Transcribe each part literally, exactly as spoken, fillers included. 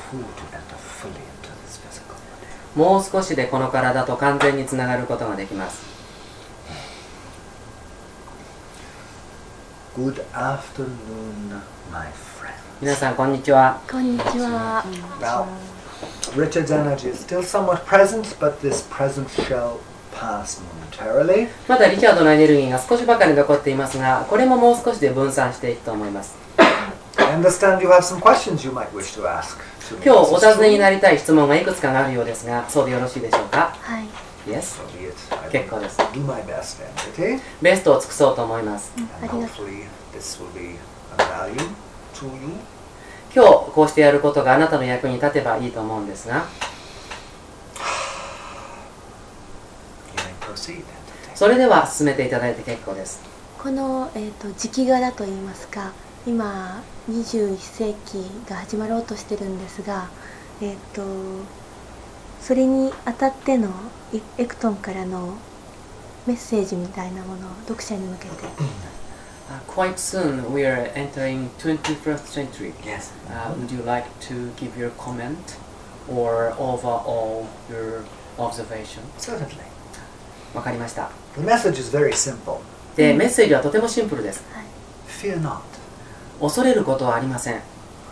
full to enter fully into this physical body. もう少しでこの体と完全につながることができます。 Good afternoon, my friend. 皆さんこんにちは。 こんにちは。 Now, Richard's energy is still somewhat present, but this presence shall pass momentarily. まだリチャードのエネルギーが少しばかり残っていますが、これももう少しで分散していくと思います。 I understand you have some questions you might wish to ask to me. 今日お尋ねになりたい質問がいくつかがあるようですが、そうでよろしいでしょうか？ はい。 Yes? So be it. I 結構です。 will do my best, Entity. ベストを尽くそうと思います。 And ありがとう。 hopefully this will be of value to you. 今日こうしてやることがあなたの役に立てばいいと思うんですが、 You may proceed, Entity. それでは進めていただいて結構です。 この、えー、と時期柄といいますか、今にじゅういっ世紀が始まろうとしてるんですが、えー、とそれにあたってのエエクトンからのメッセージみたいなものを読者に向けて。 Uh, quite soon we are entering twenty-first century. Yes. Uh, would you like to give your comment or overall your observation? Certainly. わかりました。 The message is very simple. で、メッセージはとてもシンプルです。 はい、 Fear not. 恐れることはありません。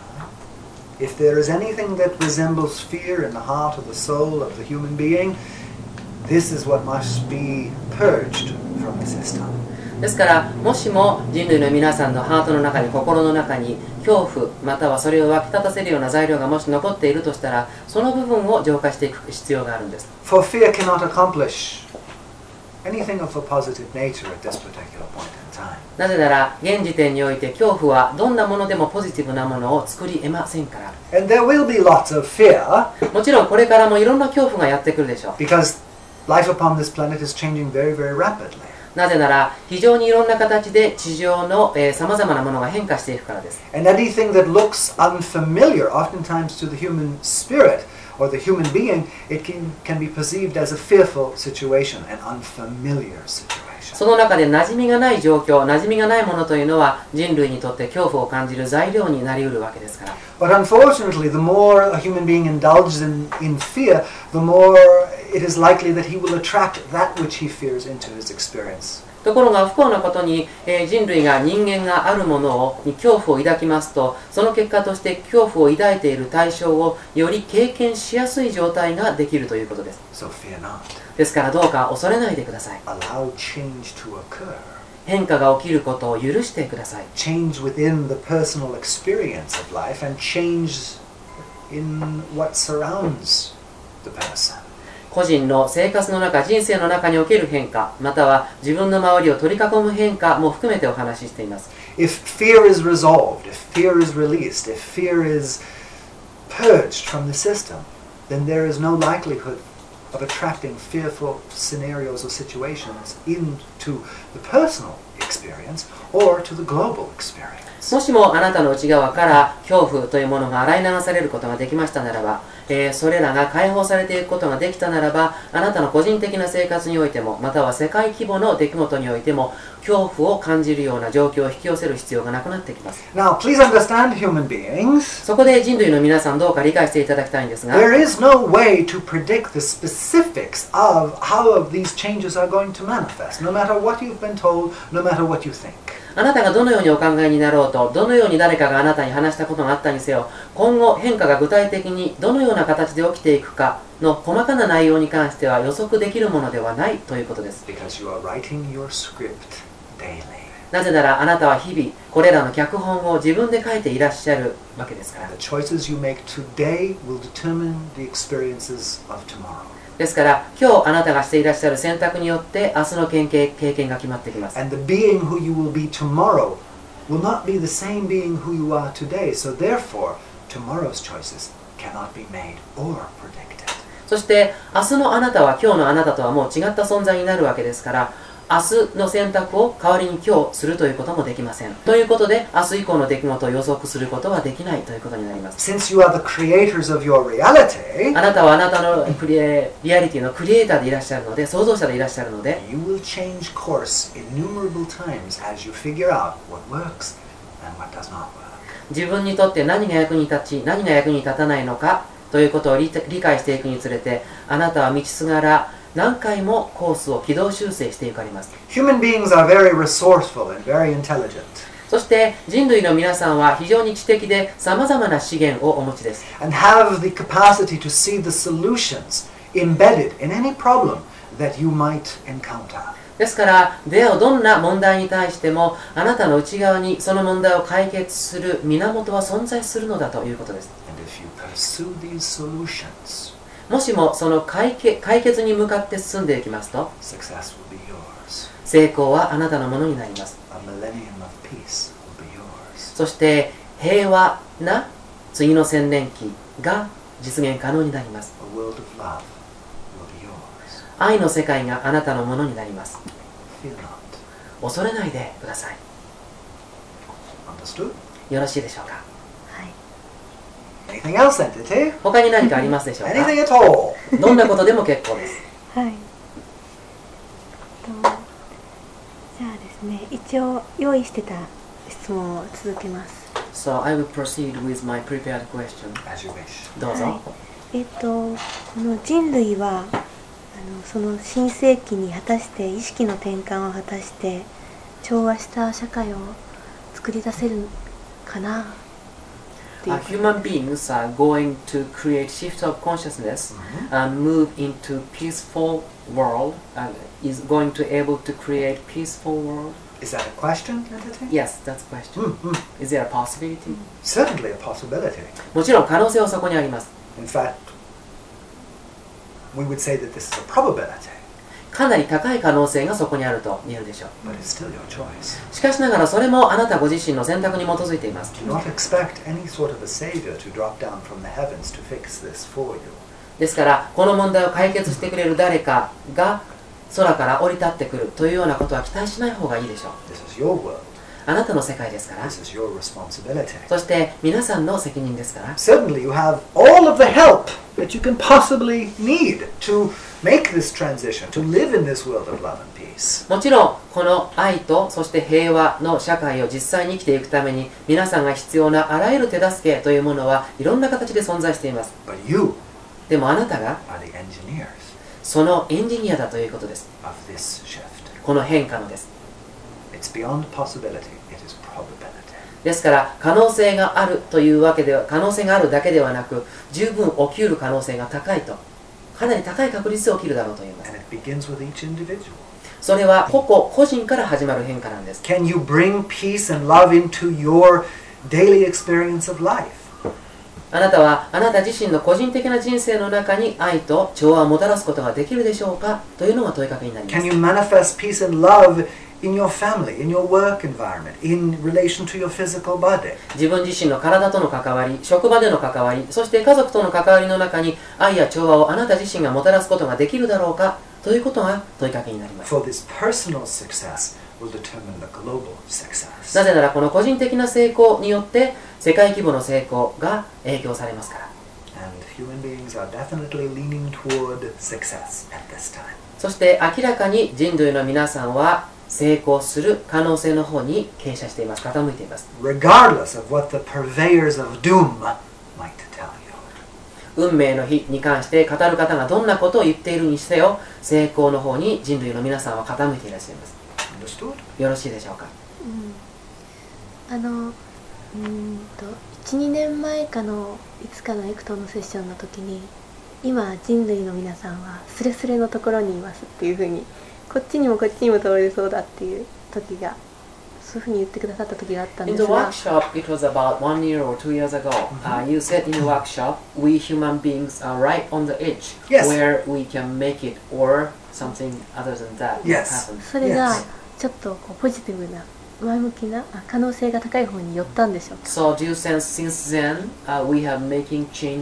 If there is anything that resembles fear in the heart or the soul of the human being, this is what must be purged from the system. ですから、もしも人類の皆さんのハートの中に、心の中に恐怖またはそれを湧き立たせるような材料がもし残っているとしたら、その部分を浄化していく必要があるんです。 For fear cannot accomplish anything of a positive nature at this particular point in time. なぜなら、現時点において恐怖はどんなものでもポジティブなものを作り得ませんから。 And there will be lots of fear もちろんこれからもいろんな恐怖がやってくるでしょう。 because life upon this planet is changing very, very rapidly. なぜなら、非常にいろんな形で地上のさまざまなものが変化していくからです。 And anything that looks unfamiliar, oftentimes to the human spirit or the human being, it can, can be perceived as a fearful situation, an unfamiliar situation. その中で馴染みがない状況、馴染みがないものというのは人類にとって恐怖を感じる材料になりうるわけですから。 But unfortunately, the more a human being indulges in, in fear, the more it is likely that he will attract that which he fears into his experience. ところが不幸なことに、えー、人類が人間があるものをに恐怖を抱きますと、その結果として恐怖を抱いている対象をより経験しやすい状態ができるということです。 So fear not. ですからどうか恐れないでください。 Allow change to occur. 変化が起きることを許してください。 Change within the personal experience of life and change in what surrounds the person. 個人の生活の中、人生の中における変化、または自分の周りを取り囲む変化も含めてお話ししています。 If fear is resolved, if fear is released, if fear is purged from the system, then there is no likelihood of attracting fearful scenarios or situations into the personal experience or to the global experience. もしもあなたの内側から恐怖というものが洗い流されることができましたならば、えー、それらが解放されていくことができたならば、あなたの個人的な生活においても、または世界規模の出来事においても、恐怖を感じるような状況を引き寄せる必要がなくなってきます。 Now, please understand, human beings, そこで人類の皆さんどうか理解していただきたいんですが、 there is no way to predict the specifics of how of these changes are going to manifest, no matter what you've been told, no matter what you think. あなたがどのようにお考えになろうと、どのように誰かがあなたに話したことがあったにせよ、今後変化が具体的にどのような形で起きていくかの細かな内容に関しては予測できるものではないということです。 Because you are writing your script daily. なぜならあなたは日々これらの脚本を自分で書いていらっしゃるわけですから。 The choices you make today will determine the experiences of tomorrow. ですから今日あなたがしていらっしゃる選択によって明日の経験、経験が決まってきます。 And the being who you will be tomorrow will not be the same being who you are today. So therefore, tomorrow's choices cannot be made or predicted. そして明日のあなたは今日のあなたとはもう違った存在になるわけですから、明日の選択を代わりに今日するということもできません。ということで明日以降の出来事を予測することはできないということになります。 Since you are the creators of your reality, あなたはあなたのクリエリアリティのクリエイターでいらっしゃるので、創造者でいらっしゃるので、 you will change course innumerable times as you figure out what works and what does not work. 自分にとって何が役に立ち何が役に立たないのかということを理解していくにつれて、あなたは道すがら何回もコースを軌道修正していかれます。 Human beings are very resourceful and very intelligent. そして人類の皆さんは非常に知的でさまざまな資源をお持ちです。 And have the capacity to see the solutions embedded in any problem that you might encounter. ですから出会うどんな問題に対してもあなたの内側にその問題を解決する源は存在するのだということです。 And if you pursue these solutions, もしもその解決、解決に向かって進んでいきますと、 success will be yours. 成功はあなたのものになります。 A millennium of peace will be yours. そして平和な次の千年期が実現可能になります。 A world of love will be yours. 愛の世界があなたのものになります。 Fear not. 恐れないでください。 Understood? よろしいでしょうか。 はい。 Anything else, entity? 他に何かありますでしょうか。 Anything at all? どんなことでも結構です。 はい。とじゃあですね、一応用意してた質問を続けます。 So I will proceed with my prepared question. As you wish. どうぞ。 はい、えっ、とこの人類はあのその新世紀に果たして意識の転換を果たして調和した社会を作り出せるかなっていう Uh, こと human beings are going to create shift of consciousness and move into peaceful world and is going to able to create peaceful world. Is that a question, entity? Yes, that's a question. Mm, mm. Is there a possibility? Certainly a possibility. もちろん可能性はそこにあります。 In fact, we would say that this is a probability, かなり高い可能性がそこにあると言えるでしょう。 but it's still your choice. しかしながらそれもあなたご自身の選択に基づいています。 Do not expect any sort of a savior to drop down from the heavens to fix this for you. ですからこの問題を解決してくれる誰かが空から降り立ってくるというようなことは期待しない方がいいでしょう。 This is your world. あなたの世界ですから。 This is your responsibility. そして皆さんの責任ですから。 Certainly, you have all of the help that you can possibly need to make this transition, to live in this world of love and peace. もちろんこの愛とそして平和の社会を実際に生きていくために皆さんが必要なあらゆる手助けというものはいろんな形で存在しています。 But you でもあなたが are the engineers そのエンジニアだということです。 of this shift. この変化のです。 It's beyond possibility, it is probability. ですから可能性があるというわけでは可能性があるだけではなく十分起きうる可能性が高いとかなり高い確率で起きるだろうと言います。 And it begins with each individual. それは個々個人から始まる変化なんです。 Can you bring peace and love into your daily experience of life? あなたはあなた自身の個人的な人生の中に愛と調和をもたらすことができるでしょうかというのが問いかけになります。 Can you manifest peace and love in your family, in your work environment, in relation to your physical body? 自分自身の体との関わり、職場での関わり、そして家族との関わりの中に愛や調和をあなた自身がもたらすことができるだろうかということが問いかけになります。 For this personal success will determine the global success. なぜならこの個人的な成功によって世界規模の成功が影響されますから。 And human beings are definitely leaning toward success at this time. そして明らかに人類の皆さんは成功する可能性の方に傾斜しています。傾いています。 Regardless of what the purveyors of doom might tell you. 運命の日に関して語る方がどんなことを言っているにせよ成功の方に人類の皆さんは傾いていらっしゃいます。 Understood? よろしいでしょうか。 うん、あのうーんといちにねんまえかのいつかのエクトのセッションの時に今人類の皆さんはスレスレのところにいますっていうふうにこっちにもこっちにも通れそうだっていう時がそういうふうに言ってくださった時があったん In で the すが workshop, it was about one year or two years ago. Uh, you said in the workshop, we human beings are right on the edge Yes. where we can make it or something other than that Yes. happen. それが Yes. ちょっとこうポジティブな前向きなあ可能性が高い方に寄ったんでしょうか。 So do you sense since then uh, we have making change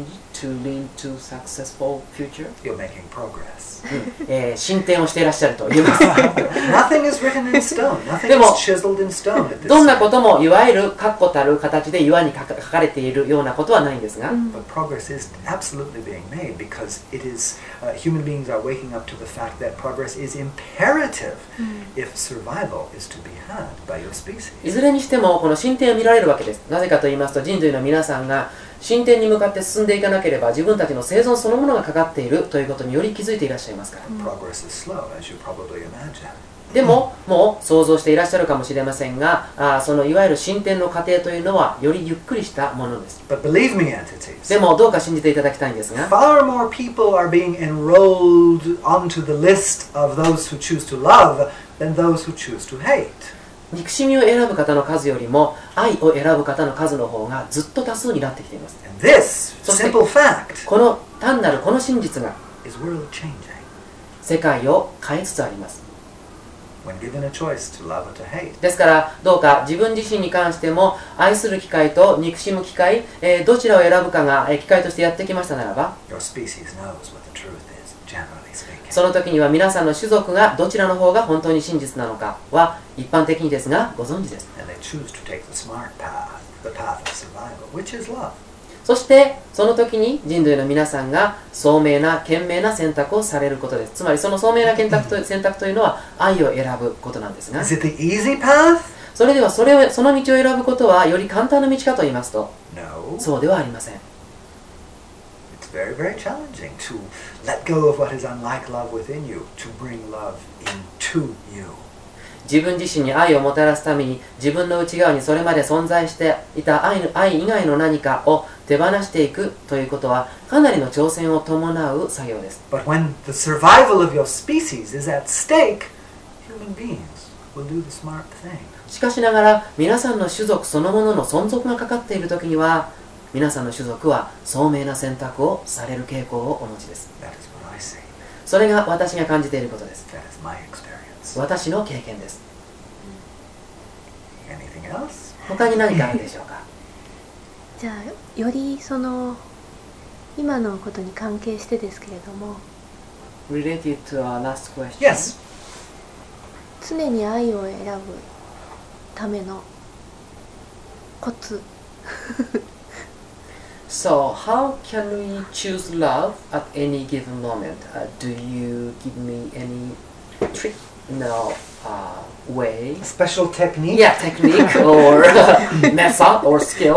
to lead to successful future? You're making progress. うんえー進展をしていらっしゃると言えます。 Nothing is written in stone. Nothing でも、 is chiseled in stone at this どんな time. こともいわゆる確固たる形で岩に書か書かれているようなことはないんですが、 うん But progress is absolutely being made because it is uh, human beings are waking up to the fact that progress is imperative if survival is to be had by your い species. ずれにしてもこの進展を見られるわけです。なぜかと言いますと、人類の皆さんが進展に向かって進んでいかなければ自分たちの生存そのものがかかっているということにより気づいていらっしゃいますから。 Progress is slow, as you probably imagine. でも、もう想像していらっしゃるかもしれませんが、あーそのいわゆる進展の過程というのはよりゆっくりしたものです。 But believe me, entities, でもどうか信じていただきたいんですが、 far more people are being enrolled onto the list of those who choose to love than those who choose to hate. 憎しみを選ぶ方の数よりも愛を選ぶ方の数の方がずっと多数になってきています。 And this So say- simple fact この単なるこの真実が is world changing. 世界を変えつつあります。 When given a choice to love or to hate, ですからどうか自分自身に関しても愛する機会と憎しむ機会、えーどちらを選ぶかが、えー機会としてやってきましたならば、 your species knows what the truth is, generally speaking. その時には皆さんの種族がどちらの方が本当に真実なのかは一般的にですがご存知です。 And they choose to take the smart path, the path of survival, which is love. そしてその時に人類の皆さんが聡明な賢明な選択をされることです。つまりその聡明な選択と選択というのは愛を選ぶことなんですが、 Is it the easy path? それではそれをその道を選ぶことはより簡単な道かと言いますと、 No. そうではありません。 It's very, very challenging to let go of what is unlike love within you, to bring love into you. 自分自身に愛をもたらすために自分の内側にそれまで存在していた 愛, の愛以外の何かを手放していくということはかなりの挑戦を伴う作業です。 But when the survival of your species is at stake, human beings will do the smart thing. しかしながら皆さんの種族そのものの存続がかかっている時には皆さんの種族は聡明な選択をされる傾向をお持ちです。 That is what I see. それが私が感じていることです。 That is my experience. 私の経験です。 Anything else? 他に何かあるでしょうか。 じゃあよりその今のことに関係してですけれども、 Related to our last question. Yes. 常に愛を選ぶためのコツ。 So, how can we choose love at any given moment? Uh, do you give me any trick, no, uh, way? A special technique? Yeah, technique or method or skill?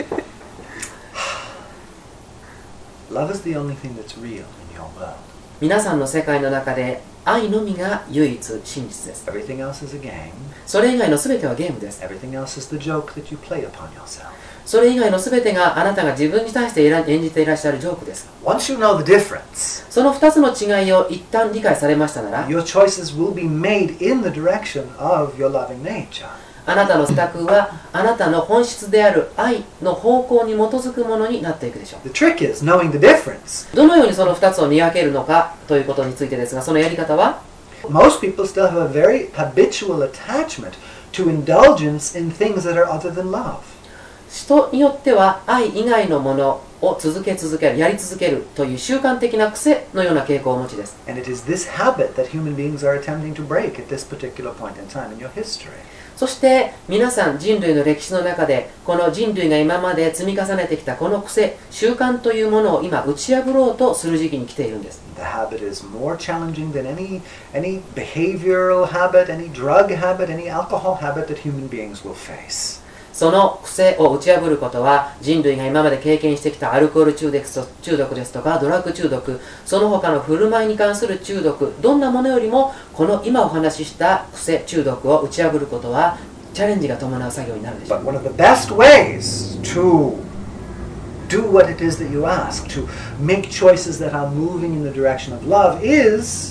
Love is the only thing that's real in your world. 皆さんの世界の中で愛のみが唯一真実です。 Everything else is a game. それ以外の全てはゲームです。 Everything else is the joke that you play upon yourself. それ以外の全てがあなたが自分に対して演じていらっしゃるジョークです。 Once you know the difference, その二つの違いを一旦理解されましたなら、 your choices will be made in the direction of your loving nature. あなたの選択はあなたの本質である愛の方向に基づくものになっていくでしょう。 The trick is knowing the difference. どのようにその二つを見分けるのかということについてですが、そのやり方は Most people still have a very habitual attachment to indulgence in things that are other than love. 人によっては愛以外のものを続け続ける、やり続けるという習慣的な癖のような傾向をお持ちです。 And it is this habit that human beings are attempting to break at this particular point in time in your history. そして皆さん人類の歴史の中でこの人類が今まで積み重ねてきたこの癖、習慣というものを今打ち破ろうとする時期に来ているんです。 The habit is more challenging than any, any behavioral habit, any drug habit, any alcohol habit that human beings will face. その癖を打ち破ることは人類が今まで経験してきたアルコール中毒中毒ですとかドラッグ中毒、その他の振る舞いに関する中毒、どんなものよりもこの今お話しした癖中毒を打ち破ることはチャレンジが伴う作業になるでしょう。 But one of the best ways to do what it is that you ask, to make choices that are moving in the direction of love is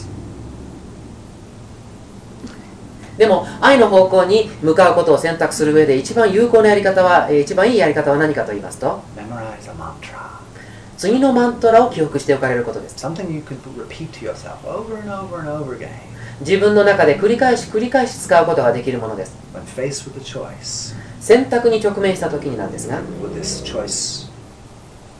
でも愛の方向に向かうことを選択する上で一番有効なやり方は、一番いいやり方は何かと言いますと、 memorize a mantra. 次のマントラを記憶しておかれることです。 Something you can repeat to yourself over and over and over again. 自分の中で繰り返し繰り返し使うことができるものです。 When faced with a choice, 選択に直面した時になんですが、 will this choice lead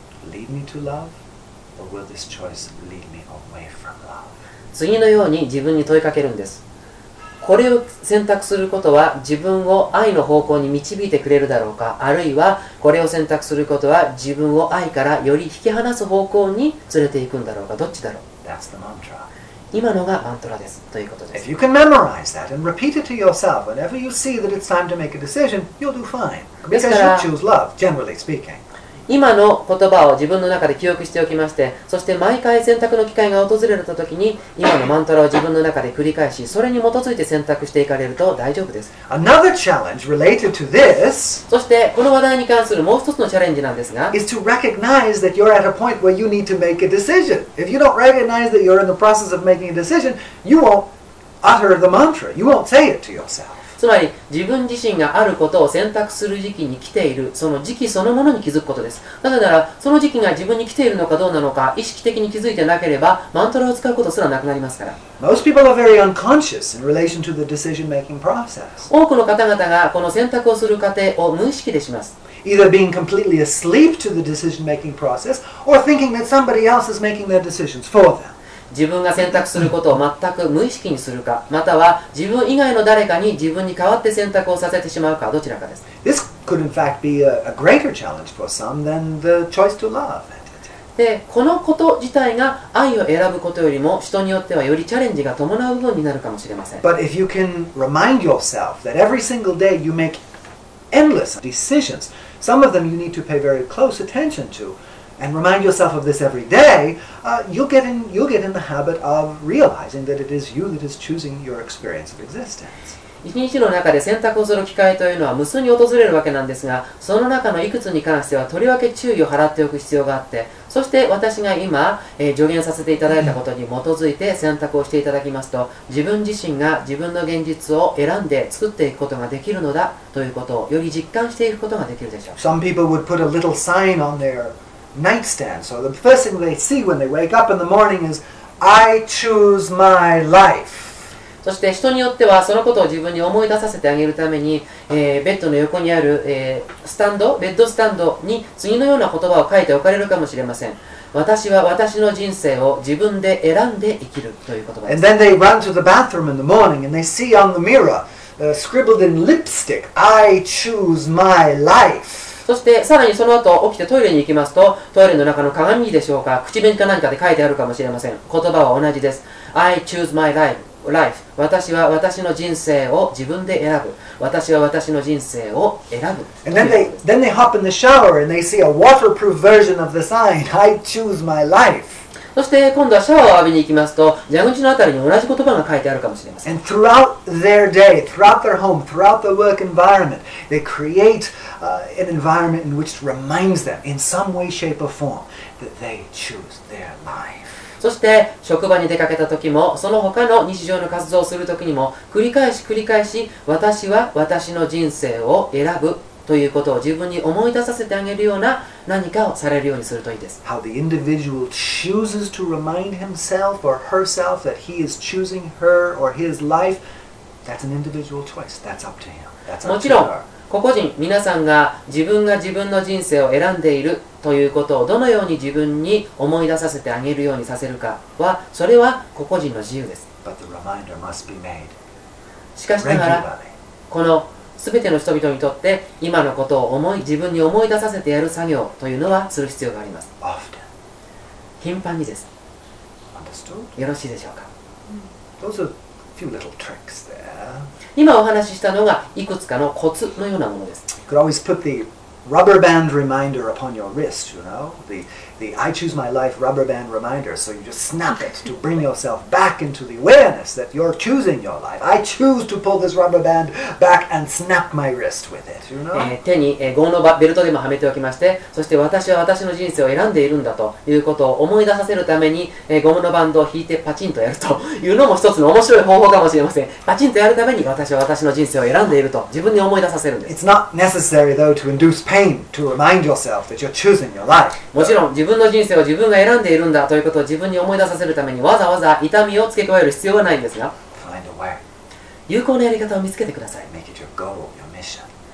lead me to love, or will this choice lead me away from love? 次のように自分に問いかけるんです。これを選択することは自分を愛の方向に導いてくれるだろうか、あるいはこれを選択することは自分を愛からより引き離す方向に連れていくんだろうか、どっちだろう。 That's the mantra. 今のがマントラですということです。 If you can memorize that and repeat it to yourself whenever you see that it's time to make a decision, you'll do fine. Because you choose love, generally speaking. 今の言葉を自分の中で記憶しておきまして、そして毎回選択の機会が訪れた時に今のマントラを自分の中で繰り返し、それに基づいて選択していかれると大丈夫です。 Another challenge related to this そしてこの話題に関するもう一つのチャレンジなんですが、 is to recognize that you're at a point where you need to make a decision. If you don't recognize that you're in the process of making a decision, you won't utter the mantra. You won't say it to yourself. つまり自分自身があることを選択する時期に来ている、その時期そのものに気づくことです。なぜならその時期が自分に来ているのかどうなのか意識的に気づいてなければマントラを使うことすらなくなりますから。 Most people are very unconscious in relation to the decision-making process. 多くの方々がこの選択をする過程を無意識でします。 Either being completely asleep to the decision-making process or thinking that somebody else is making their decisions for them. 自分が選択することを全く無意識にするか、または自分以外の誰かに自分に代わって選択をさせてしまうか、どちらかです。 This could in fact be a, a greater challenge for some than the choice to love. で、このこと自体が愛を選ぶことよりも人によってはよりチャレンジが伴う部分になるかもしれません。 But if you can remind yourself that every single day you make endless decisions, some of them you need to pay very close attention to, and remind yourself of this every day, uh, you'll get in you'll get in the habit of realizing that it is you that is choosing your experience of existence. 一日の中で選択をする機会というのは無数に訪れるわけなんですが、その中のいくつに関してはとりわけ注意を払っておく必要があって、そして私が今、えー、助言させていただいたことに基づいて選択をしていただきますと、自分自身が自分の現実を選んで作っていくことができるのだということをより実感していくことができるでしょう。 Some people would put a little sign on their nightstand, so the first thing they see when they wake up in the morning is, I choose my life. そして人によってはそのことを自分に思い出させてあげるために、えー、ベッドの横にある、えー、スタンド、ベッドスタンドに次のような言葉を書いておかれるかもしれません。私は私の人生を自分で選んで生きるという言葉です。 And then they run to the bathroom in the morning and they see on the mirror, uh, scribbled in lipstick, I choose my life. そしてさらにその後起きてトイレに行きますと、トイレの中の鏡でしょうか、口紅か何かで書いてあるかもしれません。言葉は同じです。I choose my life. life 私は私の人生を自分で選ぶ。私は私の人生を選ぶ。 And then they, then they hop in the shower and they see a waterproof version of the sign, I choose my life. そして今度はシャワーを浴びに行きますと、蛇口のあたりに同じ言葉が書いてあるかもしれません。 And throughout their day, throughout their home, throughout their work environment, they create uh, an environment in which reminds them in some way, shape or form that they choose their life. そして職場に出かけた時も、その他の日常の活動をする時にも繰り返し繰り返し、私は私の人生を選ぶということを自分に思い出させてあげるような何かをされるようにするといいです。 How the individual chooses to remind himself or herself that he is choosing her or his life, that's an individual choice. That's up to him. That's も up ち to ろん her. 個々人皆さんが自分が自分の人生を選んでいるということをどのように自分に思い出させてあげるようにさせるかは、それは個々人の自由です。 But the reminder must be made しかしながら regularly. この全ての人々にとって今のことを思い自分に思い出させてやる作業というのはする必要があります。 Often. 頻繁にです。 Understood? よろしいでしょうか。 Those are a few little tricks there. 今お話ししたのがいくつかのコツのようなものです。 You could always put the rubber band reminder upon your wrist, you know, the, the I choose my life rubber band reminder, so you just snap it to bring yourself back into the awareness that you're choosing your life. I choose to pull this rubber band back and snap my wrist with it, you know. えー手に、えー、ゴムのバベルトでもはめておきまして、そして私は私の人生を選んでいるんだということを思い出させるために、えー、ゴムのバンドを引いてパチンとやるというのも一つの面白い方法かもしれません。パチンとやるために私は私の人生を選んでいると自分に思い出させるんです。 It's not necessary though to induce pain to remind yourself that you're choosing your life. もちろん自分の人生を自分が選んでいるんだということを自分に思い出させるためにわざわざ痛みを付け加える必要はないんですが、 Find a way. 有効なやり方を見つけてください。 Make it your goal, your mission.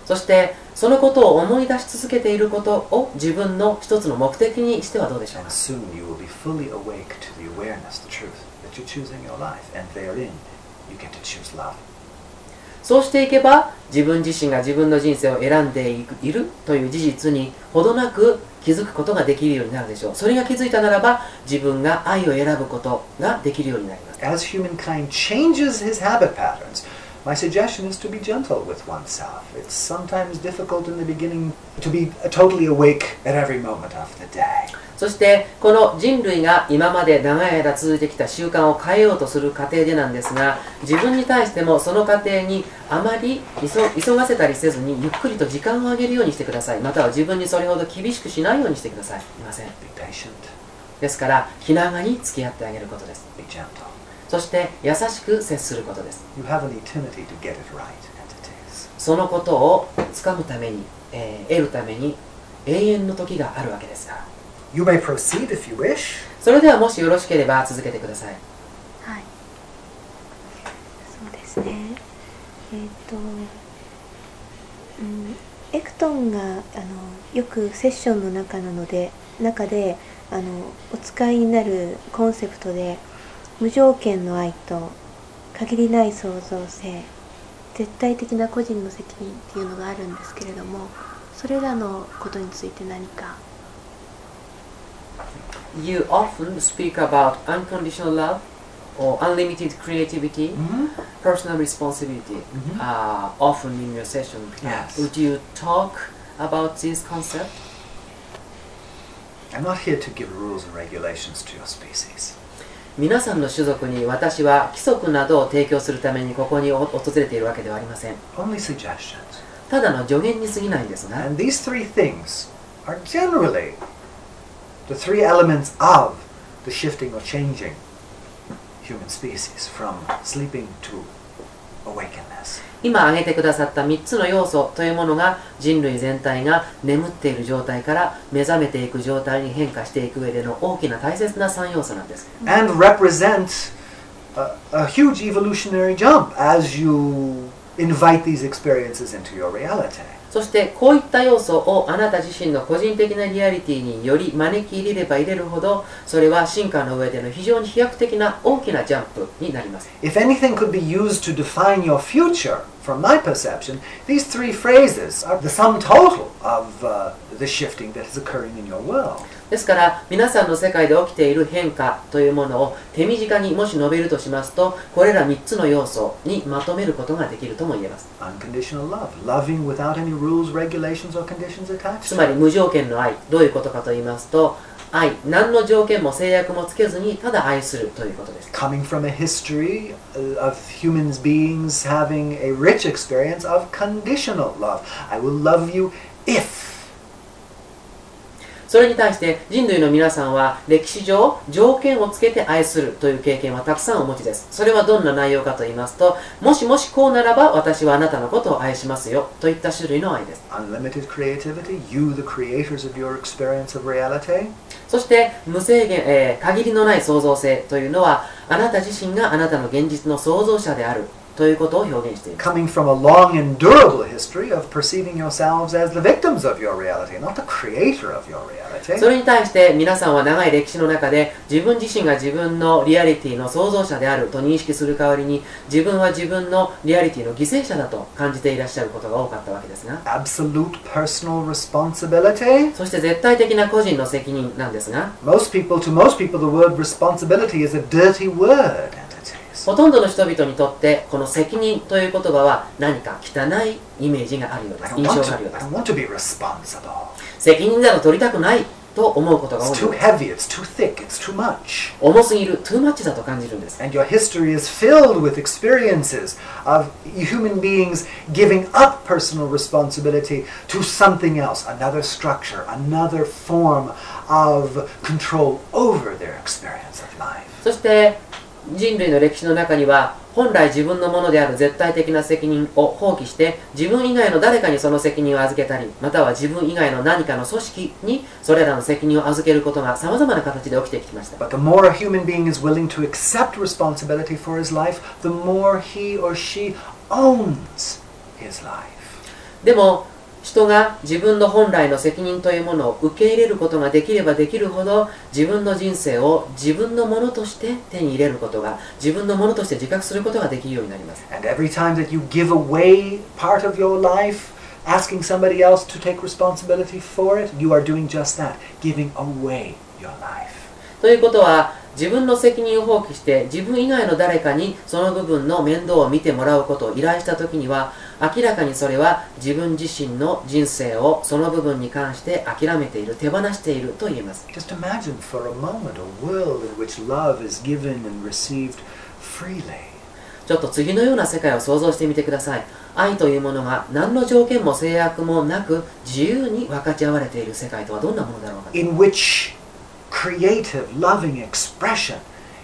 そしてそのことを思い出し続けていることを自分の一つの目的にしてはどうでしょう And か。 soon you will be fully awake to the awareness, the truth, that you're choosing your life, and therein you get to choose love. そうしていけば自分自身が自分の人生を選んでいくいるという事実にほどなく気づくことができるようになるでしょう。それが気づいたならば自分が愛を選ぶことができるようになります。 As humankind changes his habit patterns, my suggestion is to be gentle with oneself. It's sometimes difficult in the beginning to be totally awake at every moment of the day. そしてこの人類が今まで長い間続いてきた習慣を変えようとする過程でなんですが、自分に対してもその過程にあまり急がせたりせずにゆっくりと時間をあげるようにしてください。または自分にそれほど厳しくしないようにしてください。いません。 Be patient, ですから気長に付き合ってあげることです。 be gentle. そして優しく接することです。 You have an eternity to get it right, entities. そのことをつかむために、えー、得るために永遠の時があるわけですから。 You may proceed if you wish. それではもしよろしければ続けてください。 はい、そうですね。えっ、と、うん、エクトンがあのよくセッションの中なので中であのお使いになるコンセプトで無条件の愛と限りない創造性、絶対的な個人の責任っていうのがあるんですけれども、それらのことについて何か。 You often speak about unconditional love or unlimited creativity, Mm-hmm. personal responsibility, Mhm. uh, often in your session. Yes. Would you talk about this concept? I'm not here to give rules and regulations to your species. 皆さんの種族に私は規則などを提供するためにここにお訪れているわけではありません。 Only suggestions. ただの助言に過ぎないんですが、 And these three things are generally the three elements of the shifting or changing human species from sleeping to awakenness. 今挙げてくださったみっつの要素というものが人類全体が眠っている状態から目覚めていく状態に変化していく上での大きな大切なさん要素なんです。 And represent a, a huge evolutionary jump as you invite these experiences into your reality. そしてこういった要素をあなた自身の個人的なリアリティにより招き入れれば入れるほど、それは進化の上での非常に飛躍的な大きなジャンプになります。 If anything could be used to define your future, from my perception, these three phrases are the sum total of uh, the shifting that is occurring in your world. ですから皆さんの世界で起きている変化というものを手短にもし述べるとしますと、これらみっつの要素にまとめることができるとも言えます。 Unconditional love, loving without any rules, regulations, or conditions attached つ to まり it. 無条件の愛、どういうことかと言いますと、愛、何の条件も制約もつけずにただ愛するということです。 Coming from a history uh, of humans beings having a rich experience of conditional love. I will love you if. それに対して人類の皆さんは歴史上条件をつけて愛するという経験はたくさんお持ちです。それはどんな内容かと言いますと、もしもしこうならば私はあなたのことを愛しますよといった種類の愛です。 Unlimited creativity, you the creators of your experience of reality. そして無制限、えー限りのない創造性というのはあなた自身があなたの現実の創造者であるということを表現しています。 Coming from a long and durable history of perceiving yourselves as the victims of your reality, not the creator of your reality. それに対して皆さんは長い歴史の中で自分自身が自分のリアリティの創造者であると認識する代わりに、自分は自分のリアリティの犠牲者だと感じていらっしゃることが多かったわけですが、 Absolute personal responsibility. そして絶対的な個人の責任なんですが、 Most people, to most people, the word responsibility is a dirty word. Entities. ほとんどの人々にとってこの責任という言葉は何か汚いイメージがあるようで I す。 don't 印 want 象があるよ to. う I です。 don't want to be responsible. 責任など取りたくないと思うことが多 It's い too です。 heavy. It's too thick. It's too much. 重すぎる、トゥーマッチだと感じるんです。 And your history is filled with experiences of human beings giving up personal responsibility to something else, another structure, another form of control over their experience of life. そして人類の歴史の中には本来自分のものである絶対的な責任を放棄して自分以外の誰かにその責任を預けたり、または自分以外の何かの組織にそれらの責任を預けることがさまざまな形で起きてきました。 But the more a human being is willing to accept responsibility for his life, the more he or she owns his life. でも人が自分の本来の責任というものを受け入れることができればできるほど、自分の人生を自分のものとして手に入れることが、自分のものとして自覚することができるようになります。 And every time that you give away part of your life, asking somebody else to take responsibility for it, you are doing just that, giving away your life. ということは、自分の責任を放棄して自分以外の誰かにその部分の面倒を見てもらうことを依頼したときには、明らかにそれは自分自身の人生をその部分に関して諦めている、手放していると言えます。 Just imagine for a moment a world in which love is given and received freely. ちょっと次のような世界を想像してみてください。愛というものが何の条件も制約もなく自由に分かち合われている世界とはどんなものだろうか。 In which creative, loving expression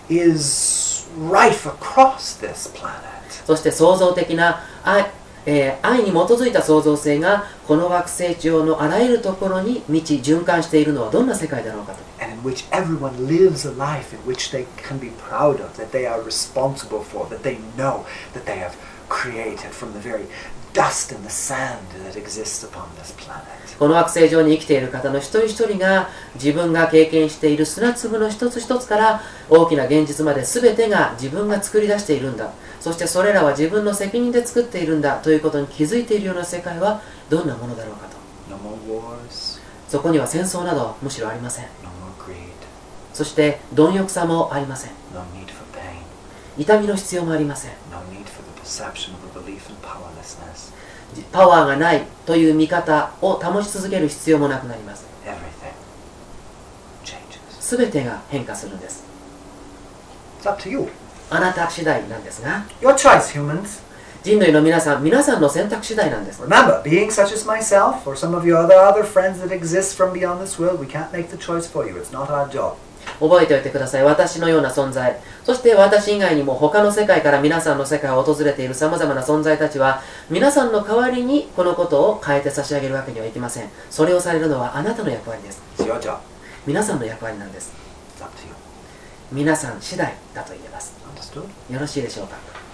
is rife across this planet. そして創造的な愛、えー、愛に基づいた創造性がこの惑星上のあらゆるところに満ち循環しているのはどんな世界だろうかと。 And in which everyone lives a life in which they can be proud of, that they are responsible for, that they know that they have created from the very dust and the sand that exists upon this planet. この惑星上に生きている方の一人一人が自分が経験している砂粒の一つ一つから大きな現実まで全てが自分が作り出しているんだ。そしてそれらは自分の責任で作っているんだということに気づいているような世界はどんなものだろうかと。 No more wars, そこには戦争などむしろありません。 no more greed, そして貪欲さもありません。 no need for pain, 痛みの必要もありません。 no need for the perception of a belief in powerlessness. パワーがないという見方を保ち続ける必要もなくなります。 Everything changes. すべてが変化するんです。 It's up to you. あなた次第なんですが、 Your choice, humans. 人類の皆さん、皆さんの選択次第なんです。 Remember, being such as myself or some of your other other friends that exist from beyond this world, we can't make the choice for you. It's not our job. 覚えておいてください。私のような存在、そして私以外にも他の世界から皆さんの世界を訪れているさまざまな存在たちは、皆さんの代わりにこのことを変えて差し上げるわけにはいきません。それをされるのはあなたの役割です。 It's your job. 皆さんの役割なんです。 It's up to you. 皆さん次第だと言えます。 Understood? よろしいでしょうか。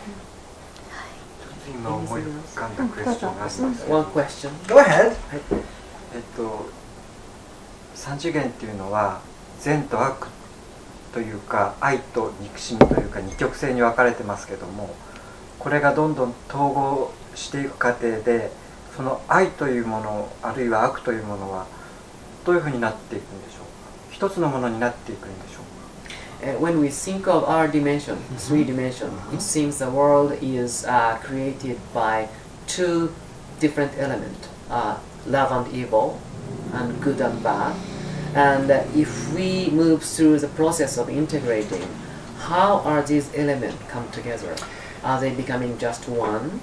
今思い浮かんだクエスチョンがあります。 One question. Go ahead. はい。 えっと三次元っていうのは善と悪というか愛と憎しみというか二極性に分かれてますけども、これがどんどん統合していく過程で、その愛というものあるいは悪というものはどういうふうになっていくんでしょうか。一つのものになっていくんでしょうか。 Uh, when we think of our dimension, three dimension, it seems the world is uh, created by two different elements, uh, love and evil, and good and bad. And uh, if we move through the process of integrating, how are these elements come together? Are they becoming just one?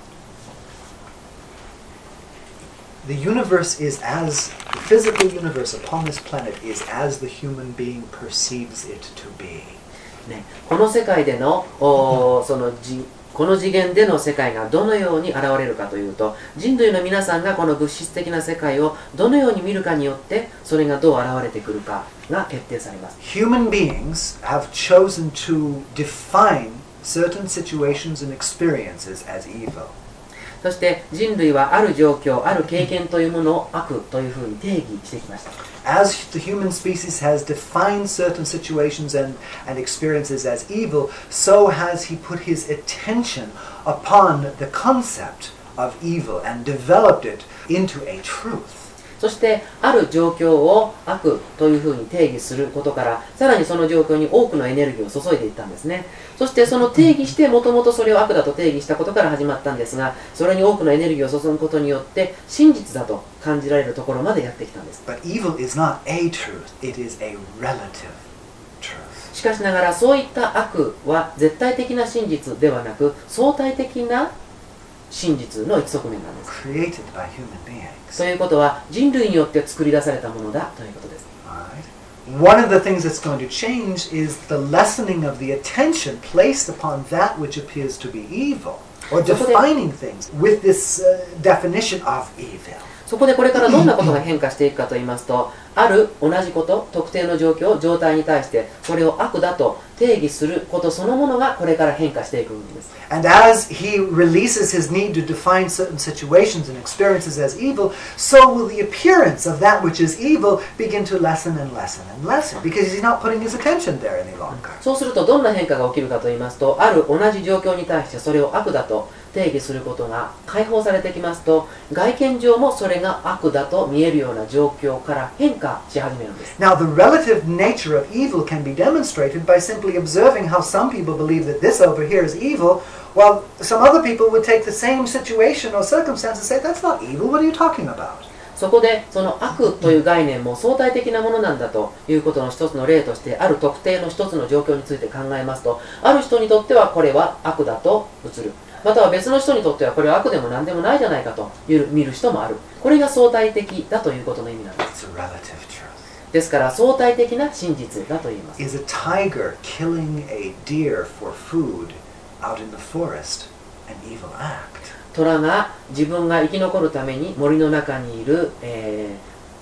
The universe is as, the physical universe upon this planet is as the human being perceives it to be. ね、この世界での、おそのじこの次元での世界がどのように現れるかというと、人類の皆さんがこの物質的な世界をどのように見るかによってそれがどう現れてくるかが決定されます。 Human beings have chosen to define certain situations and experiences as evil. そして人類はある状況、ある経験というものを悪というふうに定義してきました。 As the human species has defined certain situations and, and experiences as evil, so has he put his attention upon the concept of evil and developed it into a truth. そしてある状況を悪というふうに定義することから、さらにその状況に多くのエネルギーを注いでいったんですね。そしてその定義してもともとそれを悪だと定義したことから始まったんですが、それに多くのエネルギーを注ぐことによって真実だと感じられるところまでやってきたんです。 But evil is not a truth, it is a relative truth. しかしながらそういった悪は絶対的な真実ではなく相対的な真実の一側面なんです。 Created by human beings. ということは人類によって作り出されたものだということです。 Right. One of the things that's going to change is the lessening of the attention placed upon that which appears to be evil, or defining things with this uh, definition of evil. そこでこれからどんなことが変化していくかと言いますと、ある同じこと、特定の状況、状態に対してそれを悪だと定義することそのものがこれから変化していくんです。 And as he releases his need to define certain situations and experiences as evil, so will the appearance of that which is evil begin to lessen and lessen and lessen, because he's not putting his attention there any longer. そうするとどんな変化が起きるかと言いますと、ある同じ状況に対してそれを悪だと定義することが解放されてきますと、外見上もそれが悪だと見えるような状況から変化し始めるんです。 Now, the relative nature of evil can be demonstrated by simply observing how some people believe that this over here is evil, while some other people would take the same situation or circumstance and say, that's not evil, what are you talking about? そこでその悪という概念も相対的なものなんだということの一つの例として、ある特定の一つの状況について考えますと、ある人にとってはこれは悪だと映る、または別の人にとってはこれは悪でも何でもないじゃないかという見る人もある。これが相対的だということの意味なんです。ですから相対的な真実だと言います。 Is a tiger killing a deer for food out in the forest an evil act? 虎が自分が生き残るために森の中にいる、え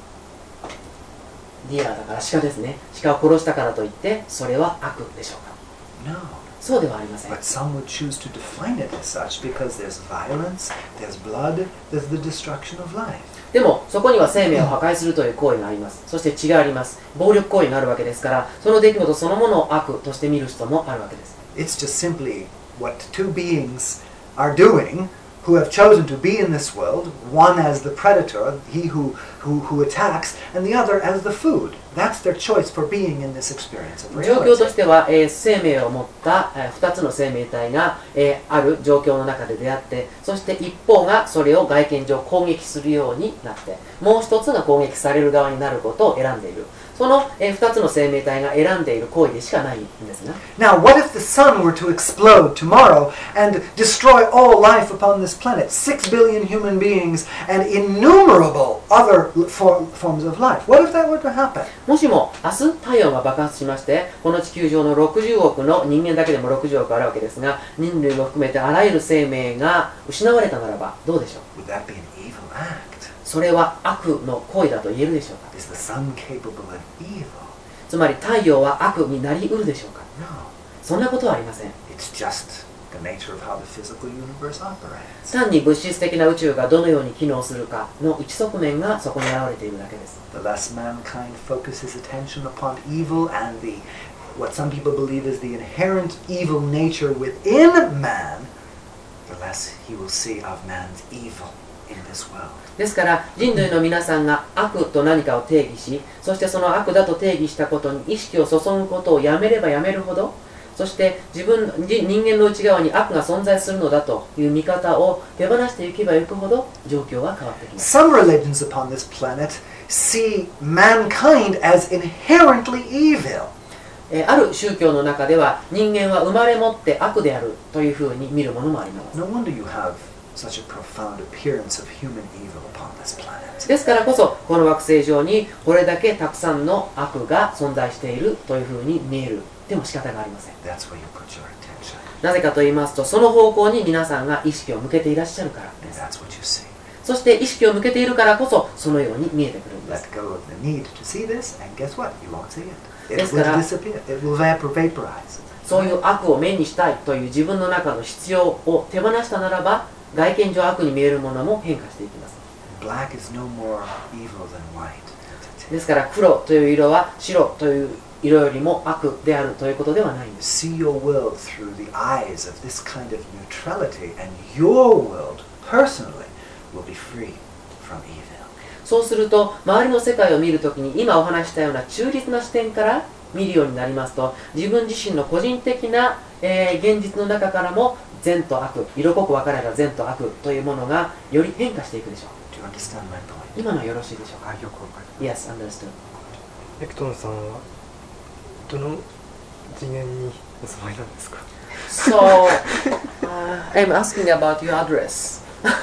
ー、ディアだから鹿ですね。鹿を殺したからといってそれは悪でしょうか？ No. そうではありません。 But some would choose to define it as such because there's violence, there's blood, there's the destruction of life. でもそこには生命を破壊するという行為があります。そして血があります。暴力行為があるわけですから、その出来事そのものを悪として見る人もあるわけです。 It's just simply what two beings are doing who have chosen to be in this world, one as the predator, he who, who, who attacks, and the other as the food. That's their choice for being in this experience of 状況と reality. しては、えー、生命を持った、えー、ふたつの生命体が、えー、ある状況の中で出会って、そして一方がそれを外見上攻撃するようになって、もう一つが攻撃される側になることを選んでいる。その、えー、ふたつの生命体が選んでいる行為でしかないんですが、 Now, what if the sun were to explode tomorrow and destroy all life upon this planet? Six billion human beings and innumerable other for, forms of life. What if that were to happen? もしも明日太陽が爆発しまして、この地球上のろくじゅうおくの人間だけでもろくじゅうおくあるわけですが、人類も含めてあらゆる生命が失われたならばどうでしょう？ Would that be an evil act? それは悪の行為だと言えるでしょうか？ Is the sun capable of evil? つまり太陽は悪になりうるでしょうか？ No. そんなことはありません。 It's just the nature of how the physical universe operates. 単に物質的な宇宙がどのように機能するかの一側面がそこに現れているだけです。 The less mankind focuses attention upon evil and the what some people believe is the inherent evil nature within man, the less he will see of man's evil in this world. ですから人類の皆さんが悪と何かを定義し、そしてその悪だと定義したことに意識を注ぐことをやめればやめるほど、そして自分人間の内側に悪が存在するのだという見方を手放していけばいくほど状況は変わってきます。 Some religions upon this planet see mankind as inherently evil. えー、ある宗教の中では人間は生まれ持って悪であるというふうに見るものもあります。 No wonder you have such a profound appearance of human evil upon this planet. ですからこそこの惑星上にこれだけたくさんの悪が存在しているというふうに見える。でも仕方がありません。 That's where you put your attention. なぜかと言いますと、その方向に皆さんが意識を向けていらっしゃるからで And す。 that's what you see. そして意識を向けているからこそそのように見えてくるんです。 Let go of the need to see this, and guess what? You won't see it. It です will から disappear. It will vapor- vaporize. そういう悪を目にしたいという自分の中の必要を手放したならば、外見上悪に見えるものも変化していきます。 Black is no more evil than white. ですから黒という色は白という色よりも悪であるということではないんです。 See your world through the eyes of this kind of neutrality, and your world, personally, will be free from evil. そうすると周りの世界を見るときに今お話したような中立な視点から見るようになりますと、自分自身の個人的な、えー、現実の中からも善と悪、色濃く分かれた善と悪というものがより変化していくでしょう。 Do you understand my point? 今のはよろしいでしょうか？ あ、よくわかります。 Yes, understood. エクトンさんはどの次元にお住まいなんですか？ So, uh, I'm asking about your address.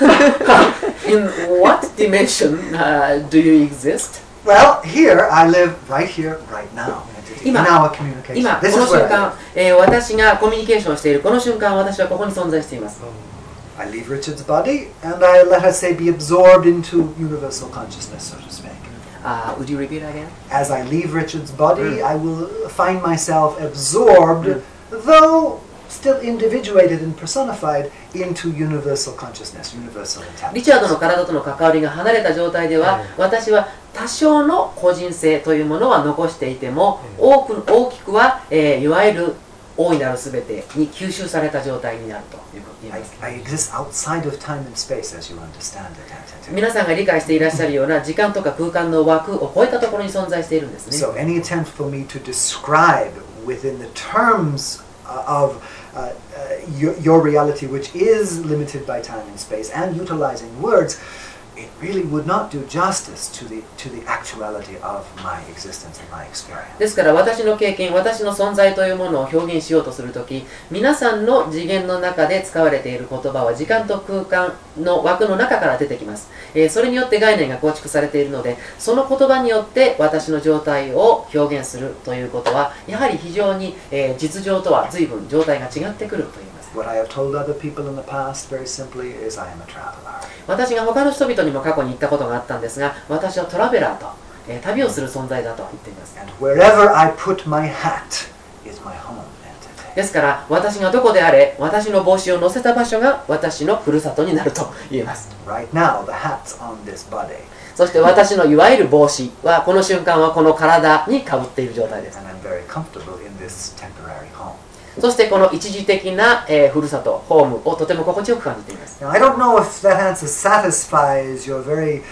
In what dimension uh, do you exist? Well, here I live right here, right now. In 今 our communication. 今、こ This の is 瞬 where I 間 live.、 えー私がコミュニケーションしているこの瞬間、私はここに存在しています。 I leave Richard's body, and I, let us say, be absorbed into universal consciousness, so to speak. uh, would you repeat again? As I leave Richard's body, I will find myself absorbed, though still individuated and personified, into universal consciousness, universal リチャード intelligence. の体との関わりが離れた状態では、私は多少の個人性というものは残していても、多く大きくは、えーいわゆる大いなるすべてに吸収された状態になるということ言い I, ます。 I exist outside of time and space, as you understand it. 皆さんが理解していらっしゃるような時間とか空間の枠を超えたところに存在しているんですね。 So any attempt for me to describe within the terms uh, of uh, uh, your, your reality, which is limited by time and space, and utilizing words, it really would not do justice to the to the actuality of my existence and my experience. ですから私の経験、私の存在というものを表現しようとするとき、皆さんの次元の中で使われている言葉は時間と空間の枠の中から出てきます。えーそれによって概念が構築されているので、その言葉によって私の状態を表現するということは、やはり非常に、えー実情とは随分状態が違ってくると言います。 What I have told other people in the past, very simply, is I am a traveler. 私が他の人々にも過去に言ったことがあったんですが、私はトラベラーと、えー旅をする存在だと言っています。 And wherever I put my hat is my home entity. ですから私がどこであれ、私の帽子を乗せた場所が私のふるさとになると言えます。 Right now, the hat's on this body, そして私のいわゆる帽子はこの瞬間はこの体にかぶっている状態です。 and I'm very comfortable in this temporary home. そしてこの一時的な、えーふるさと、ホームをとても心地よく感じています。 Now, I don't know if that answer satisfies your very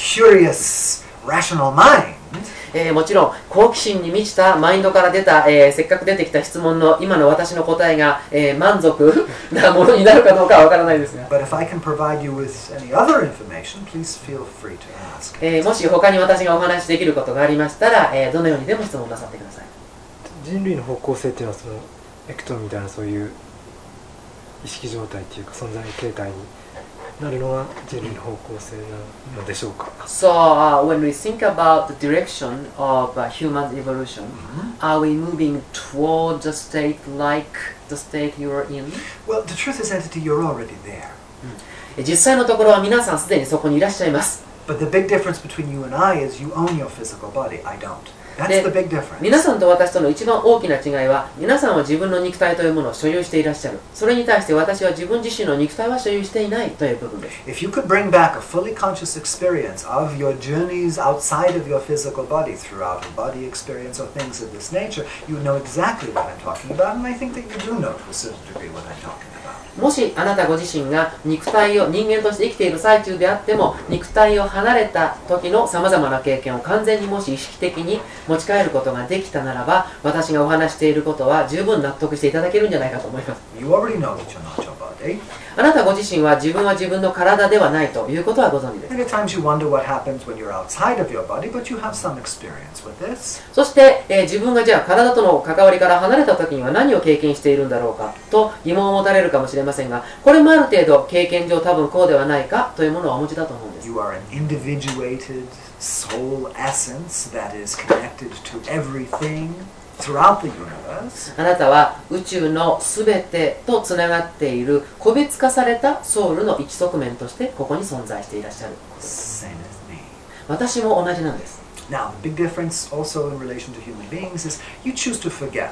curious, rational mind. えーもちろん好奇心に満ちたマインドから出た、えーせっかく出てきた質問の今の私の答えが、えー満足なものになるかどうかはわからないですが、 But if I can provide you with any other information, please feel free to ask. えーもし他に私がお話しできることがありましたら、えーどのようにでも質問なさってください。 人類の方向性っていうのはそのエクトンみたいなそういう意識状態っていうか存在形態になるのが人類の方向性なのでしょうか。 So, uh, when we think about the direction of uh, human evolution, are we moving toward the state like the state you are in? Well, the truth is, entity, you're already there. 実際のところは皆さんすでにそこにいらっしゃいます。 But the big difference between you and I is you own your physical body. I don't. That's the big difference. 皆さんと私との一番大きな違いは、皆さんは自分の肉体というものを所有していらっしゃる。それに対して私は自分自身の肉体は所有していないという部分です。 If you could bring back a fully conscious experience of your journeys outside of your physical body through out of body experience or things of this nature, you would know exactly what I'm talking about, and I think that you do know to a certain degree what I'm talking about. もしあなたご自身が肉体を人間として生きている最中であっても、肉体を離れた時のさまざまな経験を完全にもし意識的に持ち帰ることができたならば、私がお話していることは十分納得していただけるんじゃないかと思います。 You already know that you're not your body. あなたご自身は自分は自分の体ではないということはご存知です。 And at times you wonder what happens when you're outside of your body, but you have some experience with this. そして、えー自分がじゃあ体との関わりから離れた時には何を経験しているんだろうかと疑問を持たれるかもしれませんが、これもある程度経験上多分こうではないかというものはお持ちだと思うんです。 You are an individuated soul essence that is connected to everything throughout the universe. あなたは宇宙のすべてとつながっている個別化されたソウルの一側面としてここに存在していらっしゃる。 Same as me. 私も同じなんです。 Now, the big difference also in relation to human beings is you choose to forget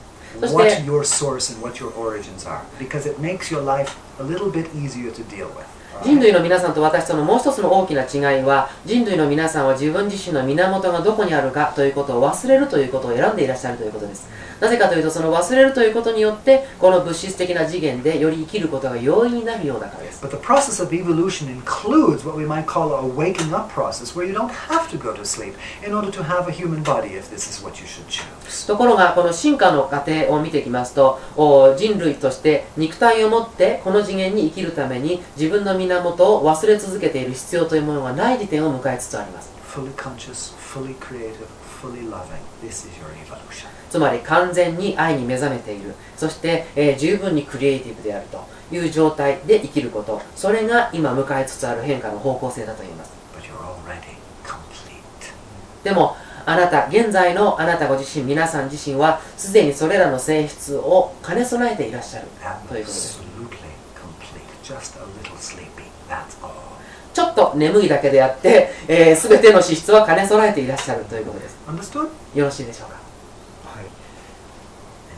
So what stay- your source and what your origins are, because it makes your life a little bit easier to deal with. 人類の皆さんと私とのもう一つの大きな違いは、人類の皆さんは自分自身の源がどこにあるかということを忘れるということを選んでいらっしゃるということです。なぜかというと、その忘れるということによってこの物質的な次元でより生きることが容易になるようだからです。 But the process of evolution includes what we might call a waking up process, where you don't have to go to sleep in order to have a human body if this is what you should choose. ところがこの進化の過程を見ていきますと、お人類として肉体を持ってこの次元に生きるために自分の源を忘れ続けている必要というものがない時点を迎えつつあります。 Fully conscious, fully creative, fully loving. This is your evolution. つまり完全に愛に目覚めている、そして、えー十分にクリエイティブであるという状態で生きること、それが今迎えつつある変化の方向性だと言います。 But you're already complete. でもあなた、現在のあなたご自身、皆さん自身はすでにそれらの性質を兼ね備えていらっしゃるということです。 Absolutely complete. Just a little sleepy. That's all. ちょっと眠いだけであって、えー、全ての資質は兼ね備えていらっしゃるということです。 Understood? よろしいでしょうか。 はい、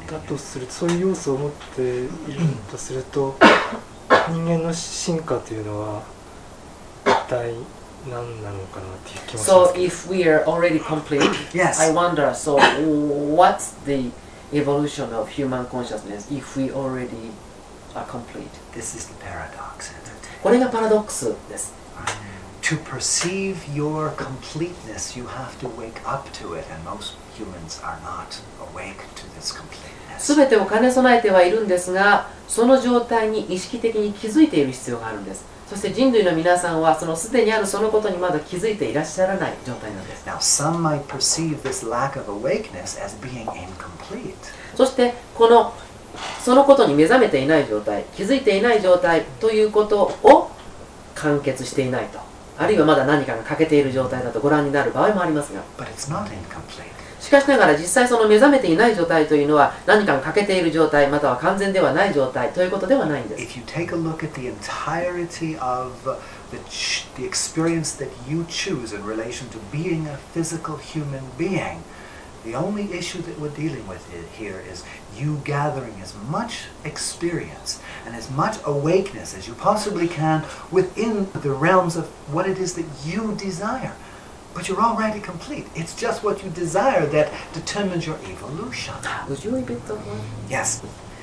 だとするとそういう要素を持っているとすると人間の進化というのは一体何なのかなっていう気もしま So すけど。 if we are already complete, Yes. I wonder, so what's the evolution of human consciousness if we already are complete? This is the paradox, isn't it? これがパラドックスです。 To perceive your completeness, you have to wake up to it, and most humans are not awake to this completeness. すべてを兼ね備えてはいるんですが、その状態に意識的に気づいている必要があるんです。そして人類の皆さんはそのすでにあるそのことにまだ気づいていらっしゃらない状態なんです。 Now, some might perceive this lack of awakeness as being incomplete. そしてこのそのことに目覚めていない状態、気づいていない状態ということを完結していないと、あるいはまだ何かが欠けている状態だとご覧になる場合もありますが、 But it's not incomplete. しかしながら実際その目覚めていない状態というのは何かが欠けている状態または完全ではない状態ということではないんです。 If you take a look at the entirety of the, ch- the experience that you choose in relation to being a physical human being, the only issue that we're dealing with here is you gathering as much experience and as much awakeness as you possibly can within the realms of what it is that you desire. But you're already complete. It's just what you desire that determines your evolution. Would you repeat that one? Yes.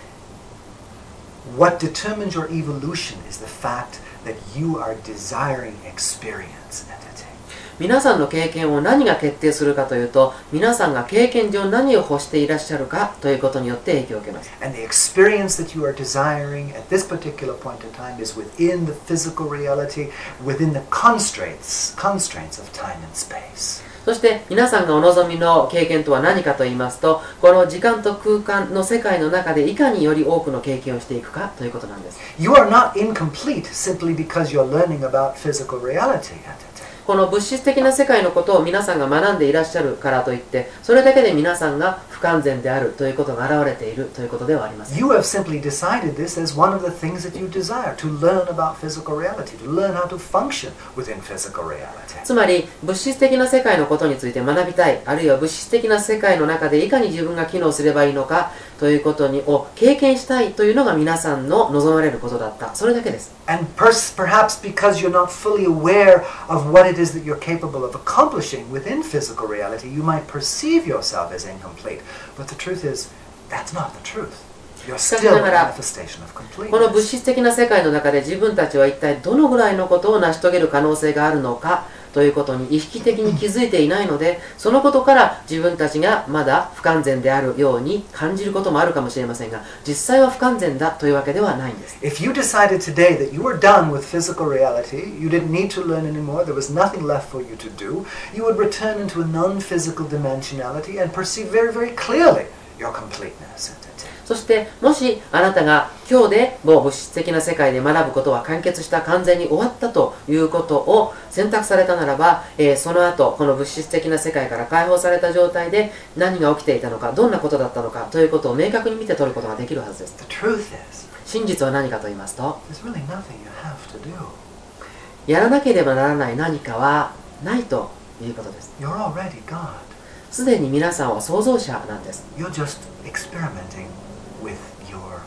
What determines your evolution is the fact that you are desiring experience. 皆さんの経験を何が決定するかというと、皆さんが経験上何を欲していらっしゃるかということによって影響を受けます。 And the experience that you are desiring at this particular point in time is within the physical reality, within the constraints, constraints of time and space. そして皆さんがお望みの経験とは何かと言いますと、この時間と空間の世界の中でいかにより多くの経験をしていくかということなんです。 You are not incomplete simply because you're learning about physical reality. この物質的な世界のことを皆さんが学んでいらっしゃるからといって、それだけで皆さんが不完全であるということが現れているということではありません。 You have simply decided this as one of the things that you desire, to learn about physical reality, to learn how to function within physical reality. つまり物質的な世界のことについて学びたい、あるいは物質的な世界の中でいかに自分が機能すればいいのかということにを経験したいというのが皆さんの望まれることだった。それだけです。 And pers- perhaps because you're not fully aware of what it is that you're capable of accomplishing within physical reality, you might perceive yourself as incomplete. But the truth is, that's not the truth. You're still a manifestation of この物 completeness. 質的な世界の中で自分たちは一体どのぐらいのことを成し遂げる可能性があるのかということに意識的に気づいていないので、そのことから自分たちがまだ不完全であるように感じることもあるかもしれませんが、実際は不完全だというわけではないんです。 If you decided today that you were done with physical reality, you didn't need to learn anymore, there was nothing left for you to do, you would return into a non-physical dimensionality and perceive very, very clearly your completeness. そしてもしあなたが今日でもう物質的な世界で学ぶことは完結した、完全に終わったということを選択されたならば、えー、その後この物質的な世界から解放された状態で何が起きていたのか、どんなことだったのかということを明確に見て取ることができるはずです。 The truth is, 真実は何かと言いますと、 there's really nothing you have to do. やらなければならない何かはないということです。 You're already God. すでに皆さんは創造者なんです。 You're just experimenting with your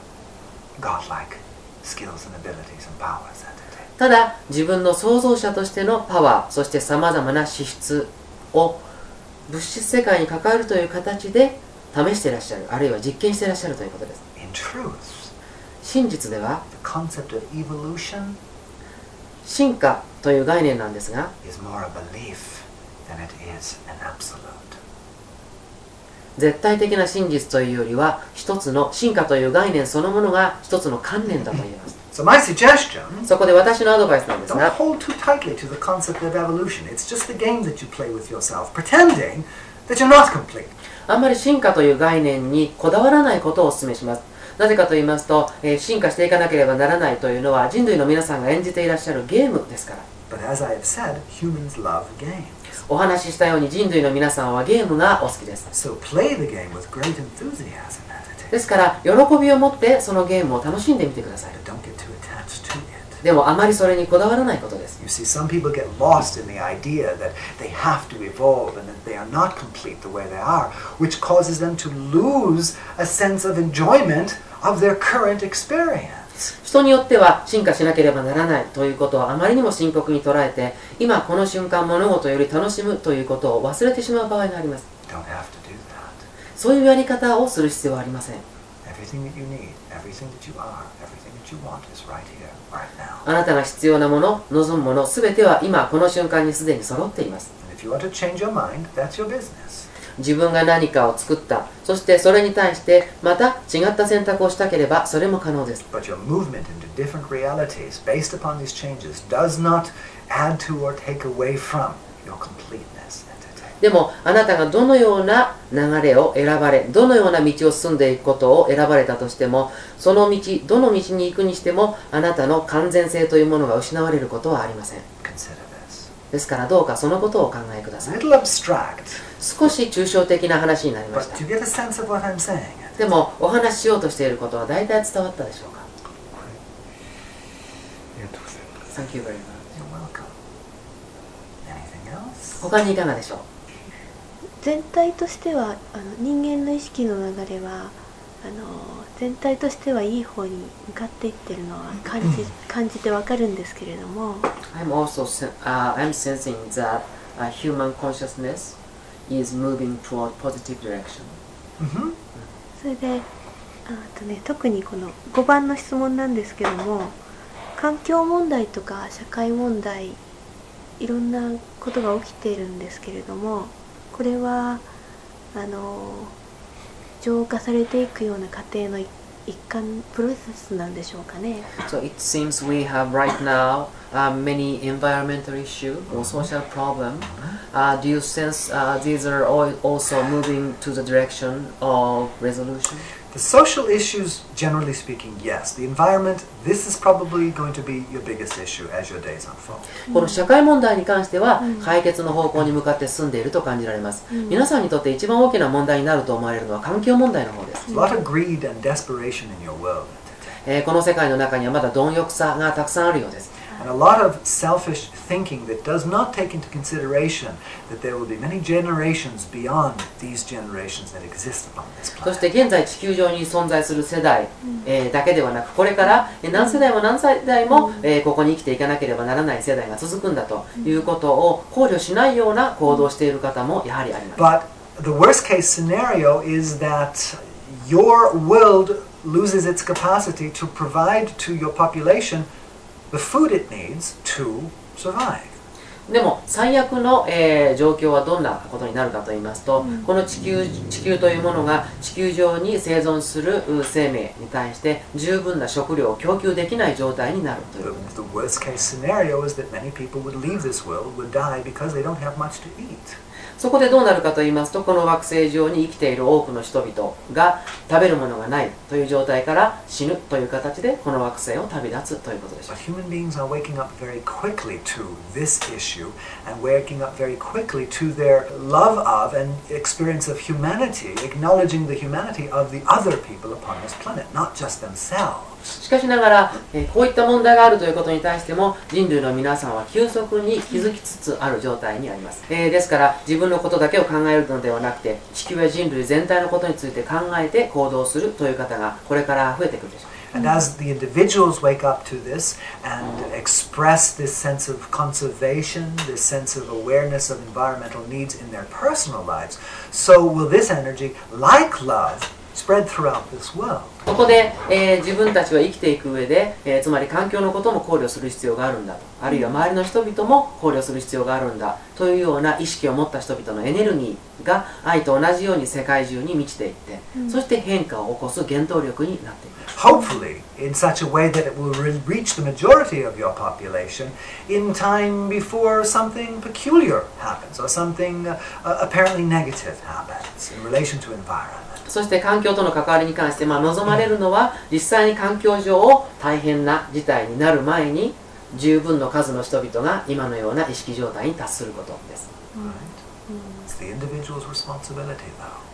godlike skills and abilities and powers. ただ自分の創造者としてのパワー、そしてさまざまな資質を物質世界に関わるという形で試していらっしゃる、あるいは実験していらっしゃるということです。 In truth, 真実では the concept of evolution 進化という概念なんですが、 is more a belief than it is an absolute. 絶対的な真実というよりは一つの進化という概念そのものが一つの観念だと言えます。 So my suggestion, そこで私のアドバイスなんです don't が、 hold too tightly to the concept of evolution. It's just a game that you play with yourself, pretending that you're not complete. あんまり進化という概念にこだわらないことをお勧めします。なぜかと言いますと、えー進化していかなければならないというのは人類の皆さんが演じていらっしゃるゲームですから。 But as I have said, humans love games. お話ししたように人類の皆さんはゲームがお好きです。 So play the game with great enthusiasm. ですから喜びを持ってそのゲームを楽しんでみてください。 But don't get too attached to it. でもあまりそれにこだわらないことです。 You see, some people get lost in the idea that they have to evolve and that they are not complete the way they are, which causes them to lose a sense of enjoyment of their current experience. 人によっては進化しなければならないということをあまりにも深刻に捉えて、今この瞬間物事より楽しむということを忘れてしまう場合があります。 You don't have to do that. そういうやり方をする必要はありません。 Everything that you need, everything that you are, everything that you want is right here, right now. あなたが必要なもの、望むもの、すべては今この瞬間にすでに揃っています。 And if you want to change your mind, that's your business. 自分が何かを作った、そしてそれに対してまた違った選択をしたければそれも可能です。 But your movement into different realities based upon these changes does not add to or take away from your completeness and today. でもあなたがどのような流れを選ばれ、どのような道を進んでいくことを選ばれたとしても、その道、どの道に行くにしてもあなたの完全性というものが失われることはありません。 Consider this. ですからどうかそのことをお考えくだ It's さ a い。 little abstract, 少し抽象的な話になりまし but た。 to get a sense of what I'm saying. でもお話ししようとしていることは大体伝わったでしょうか。 ありがとうございます。 Thank you very much. You're welcome. Anything else? 他にいかがでしょう。 全体としてはあの人間の意識の流れはあの全体としてはいい方に向かっていってるのは感じ感じてわかるんですけれども、 I'm also sen- uh, I'm sensing that uh, human consciousness is moving toward positive direction. Mm-hmm. それであとね、特にこのごばんの質問なんですけども、環境問題とか社会問題いろんなことが起きているんですけれども、これはあの浄化されていくような過程の一一環プロセスなんでしょうかね。 So it seems we have right now uh, many environmental issues or social problems. Uh, do you sense uh, these are all also moving to the direction of resolution? The social issues, generally speaking, yes. The environment, this is probably going to be your biggest issue as your days unfold. この社会問題に関してはうん解決の方向に向かって進んでいると感じられます。 うん皆さんにとって一番大きな問題になると思われるのは環境問題の方です。 There's a lot of greed and desperation in your world. えーこの世界の中にはまだ貪欲さがたくさんあるようです。 And a lot of selfish thinking that does not take into consideration that there will be many generations beyond these generations that exist upon this そして planet. 現在地球上に存在する世代、えーだけではなく、これからえー何世代も何世代も、えーここに生きていかなければならない世代が続くんだということを考慮しないような行動をしている方もやはりあります。 But the worst case scenario is that your world loses its capacity to provide to your population the food it needs to survive. でも最悪の、えー状況はどんなことになるかと言いますと、 うんこの地球地球というものが地球上に生存するう生命に対して十分な食料を供給できない状態になるという The, ことです。 the worst case scenario is that many people would leave this world, would die because they don't have much to eat. そこでどうなるかと言いますと、この惑星上に生きている多くの人々が食べるものがないという状態から死ぬという形でこの惑星を旅立つということでしょ But human beings are waking up very quickly to this issue and waking up very quickly to their love of and experience of humanity, acknowledging the humanity of the other people upon this planet, not just themselves. う。しかしながら、えーこういった問題があるということに対しても人類の皆さんは急速に気づきつつある状態にあります。えーですから自分のことだけを考えるのではなくて、地球や人類全体のことについて考えて行動するという方がこれから増えてくるでしょう。 And as the individuals wake up to this and express this sense of conservation, this sense of awareness of environmental needs in their personal lives, so will this energy, like love, spread throughout this world. ここで、えー自分たちは生きていく上で、えーつまり環境のことも考慮する必要があるんだと、あるいは周りの人々も考慮する必要があるんだというような意識を持った人々のエネルギーが愛と同じように世界中に満ちていって、そして変化を起こす原動力になっていく。 Hopefully, in such a way that it will re- reach the majority of your population in time before something peculiar happens or something uh, uh, apparently negative happens in relation to environment. そして環境との関わりに関して、まあ、望まれるのは実際に環境上大変な事態になる前に十分の数の人々が今のような意識状態に達することです。 It's the individual's responsibility, though.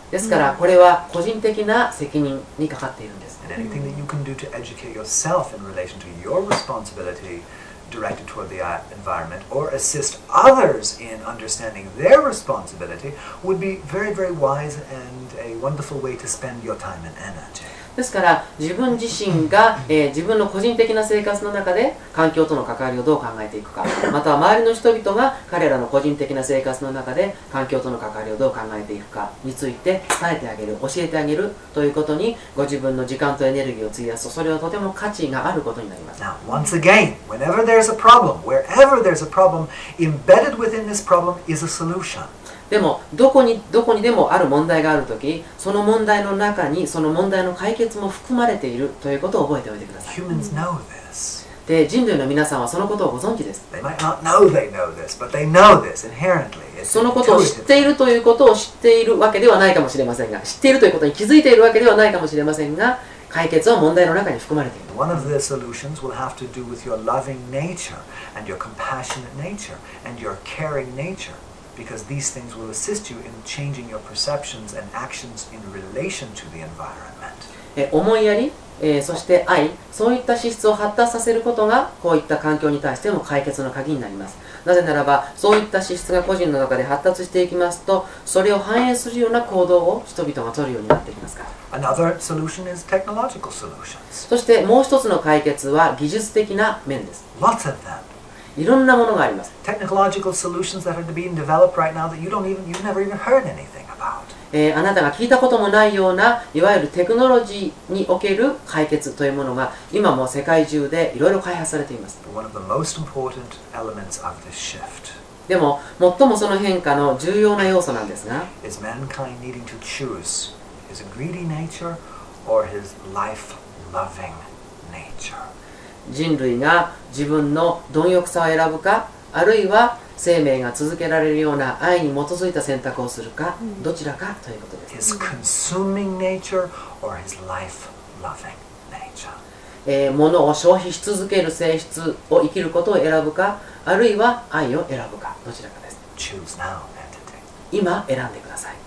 ですからこれは個人的な責任にかかっているんです。 And anything that you can do to educate yourself in relation to your responsibility directed toward the uh, environment or assist others in understanding their responsibility would be very, very wise and a wonderful way to spend your time and energy. ですから自分自身が、えー、自分の個人的な生活の中で環境との関わりをどう考えていくか、または周りの人々が彼らの個人的な生活の中で環境との関わりをどう考えていくかについて伝えてあげる、教えてあげるということにご自分の時間とエネルギーを費やすと、それはとても価値があることになります。 Now, once again, whenever there's a problem, wherever there's a problem, embedded within this problem is a solution. でもどこにどこにでもある問題があるとき、その問題の中にその問題の解決も含まれているということを覚えておいてください。 Humans know this. で、人類の皆さんはそのことをご存知です。 They might not know they know this, but they know this inherently. It's そのことを知 intuitive. っているということを知っているわけではないかもしれませんが、知っているということに気づいているわけではないかもしれませんが、解決は問題の中に含まれている。 One of the solutions will have to do with your loving nature and your compassionate nature and your caring nature, because these things will assist you in changing your perceptions and actions in relation to the environment. え思いやり、えーそして愛、そういった資質を発達させることがこういった環境に対しても解決の鍵になります。なぜならばそういった資質が個人の中で発達していきますと、それを反映するような行動を人々が取るようになってきますから。 Another solution is technological solutions. そしてもう一つの解決は技術的な面です。 Lots of them. いろんなものがあります。 Technological solutions that are being developed right now that you don't even, you've never even heard anything about. えーあなたが聞いたこともないようないわゆるテクノロジーにおける解決というものが今も世界中でいろいろ開発されています。 But one of the most important elements of this shift でも最もその変化の重要な要素なんですが、 is mankind needing to choose his greedy nature or his life-loving nature. 人類が自分の貪欲さを選ぶか、あるいは生命が続けられるような愛に基づいた選択をするか、どちらかということです。 His consuming nature or his life-loving nature. えー物を消費し続ける性質を生きることを選ぶか、あるいは愛を選ぶか、どちらかです。 Choose now and today. 今選んでください。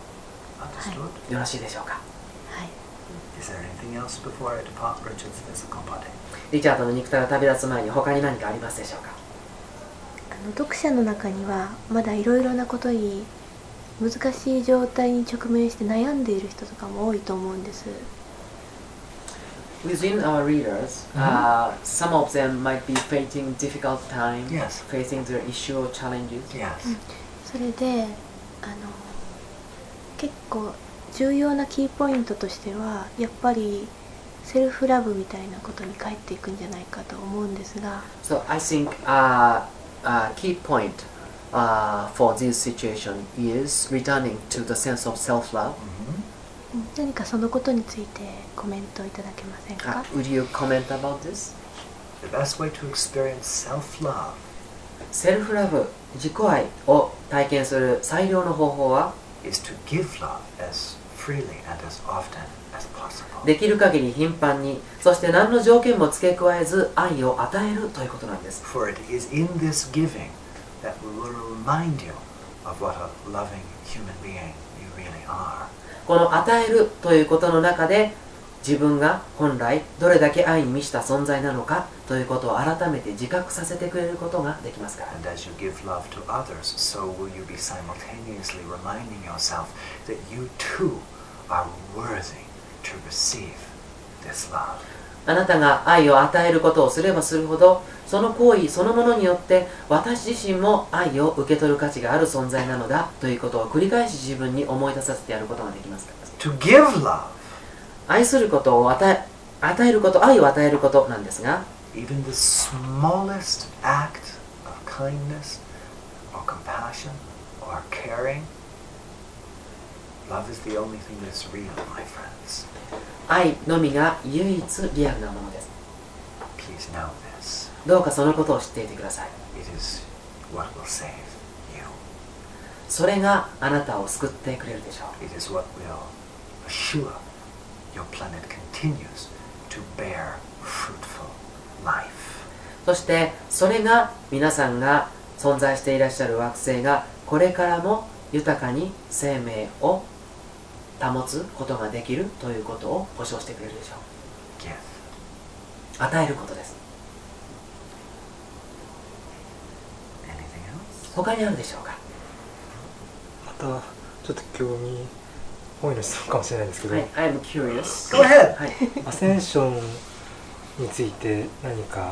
Understood? よろしいでしょうか。 はい Is there anything else before I depart Richard's physical body? リチャードの肉体が旅立つ前に他に何かありますでしょうか。 あの読者の中にはまだいろいろなことに難しい状態に直面して悩んでいる人とかも多いと思うんです。 Within our readers, uh, some of them might be facing difficult times, Yes. facing their issue or challenges. Yes. それであの結構重要なキーポイントとしてはやっぱりセルフラブみたいなことに返っていくんじゃないかと思うんですが、 So I think uh, a key point uh, for this situation is returning to the sense of self-love. Mhm. うん何かそのことについてコメントいただけません Uh, か？ would you comment about this? The best way to experience self-love セルフラブ、自己愛を体験する最良の方法は、 is to give love as freely and as often as possible. できる限り頻繁に、そして何の条件も付け加えず愛を与えるということなんです。 For it is in this giving that will remind you of what a loving human being you really are. この与えるということの中で、自分が本来どれだけ愛に満ちた存在なのかということを改めて自覚させてくれることができますから。 And as you give love to others, so will you be simultaneously reminding yourself that you too are worthy to receive this love. あなたが愛を与えることをすればするほど、その行為そのものによって私自身も愛を受け取る価値がある存在なのだということを繰り返し自分に思い出させてやることができますから。 To give love, 愛することを与え、与えること、愛を与えることなんですが、 even the smallest act of kindness or compassion or caring, love is the only thing that's real, my friends. 愛のみが唯一リアルなものです。 Please know this. どうかそのことを知っていてください。 It is what will save you. それがあなたを救ってくれるでしょう。 It is what will assure your planet continues to bear fruitful life. そしてそれが皆さんが存在していらっしゃる惑星がこれからも豊かに生命を保つことができるということを保証してくれるでしょう。 Give. 与えることです。 Anything else? 他にあるでしょうか。 またちょっと興味本位の質問かもしれないんですけど、 はい、I'm curious. Go ahead. はい。 アセンションについて何か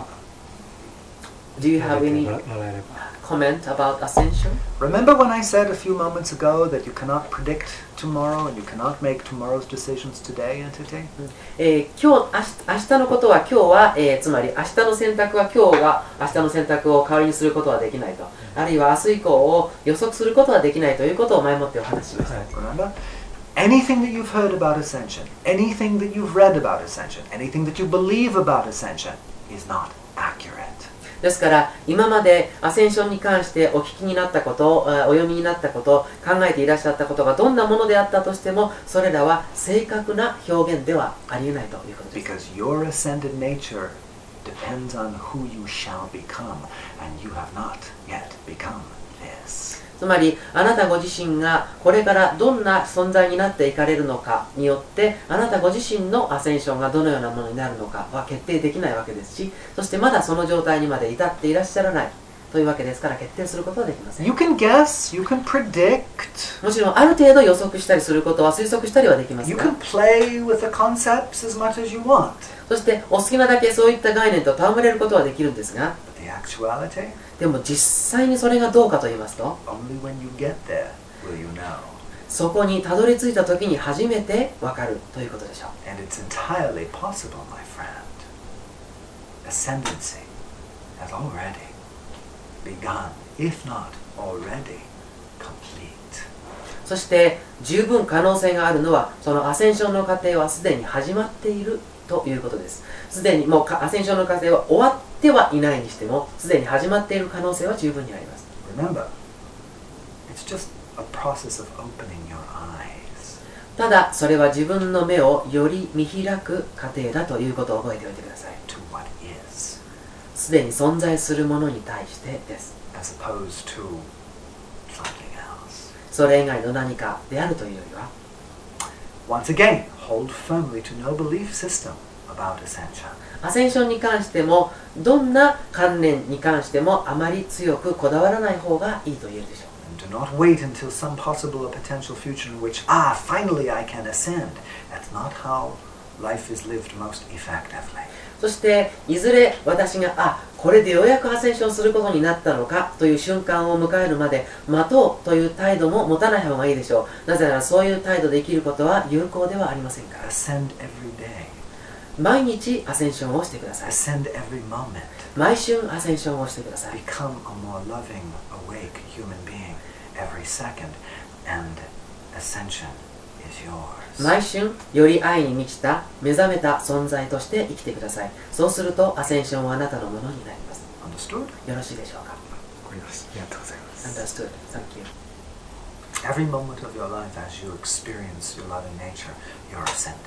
Do you have 述べ any てもらもらえれば。 comment about ascension? Remember when I said a few moments ago that you cannot predict tomorrow and you cannot make tomorrow's decisions today, entity? えー今日明日、明日のことは今日は、えーつまり明日の選択は今日が明日の選択を代わりにすることはできないと、あるいは明日以降を予測することはできないということを前もってお話ししました。 はい Remember? Anything that you've heard about ascension, anything that you've read about ascension, anything that you believe about ascension is not accurate. ですから今までアセンションに関してお聞きになったこと、お読みになったこと、考えていらっしゃったことがどんなものであったとしても、それらは正確な表現ではありえないということです。 Because your ascended nature depends on who you shall become, and you have not yet become this. つまりあなたご自身がこれからどんな存在になっていかれるのかによって、あなたご自身のアセンションがどのようなものになるのかは決定できないわけですし、そしてまだその状態にまで至っていらっしゃらないというわけですから、決定することはできません。 You can guess, you can predict, もちろんある程度予測したりすることは推測したりはできます you が、 can play with the concepts as much as you want. そしてお好きなだけそういった概念と戯れることはできるんですが、 But the actuality, でも実際にそれがどうかと言いますと、 only when you get there will you know. そこにたどり着いた時に初めてわかるということでしょう。 And it's entirely possible, my friend. Ascendancy has already begun, if not already complete. そして十分可能性があるのは、そのアセンションの過程はすでに始まっているということです。すでにもうかアセンションの過程は終わってはいないにしても、すでに始まっている可能性は十分にあります。 Remember, it's just a process of opening your eyes. ただそれは自分の目をより見開く過程だということを覚えておいてください。 To what is, すでに存在するものに対してです。 as opposed to something else. それ以外の何かであるというよりは、 Once again, hold firmly to no belief system about ascension. アセンションに関してもどんな観念に関してもあまり強くこだわらない方がいいと言えるでしょう。 And do not wait until some possible or potential future in which, ah, finally I can ascend. That's not how life is lived most effectively. そしていずれ私があこれでようやくアセンションすることになったのかという瞬間を迎えるまで待とうという態度も持たない方がいいでしょう。なぜならそういう態度で生きることは有効ではありませんから。 Ascend every day. 毎日アセンションをしてください。 Ascend every moment. 毎春アセンションをしてください。 Become a more loving, awake human being every second. And ascension is yours. 毎春より愛に満ちた目覚めた存在として生きてください。そうするとアセンションはあなたのものになります。 Understood? よろしいでしょうか。 わかりました。ありがとうございます。 Understood. Thank you. Every moment of your life as you experience your loving nature, you're ascending.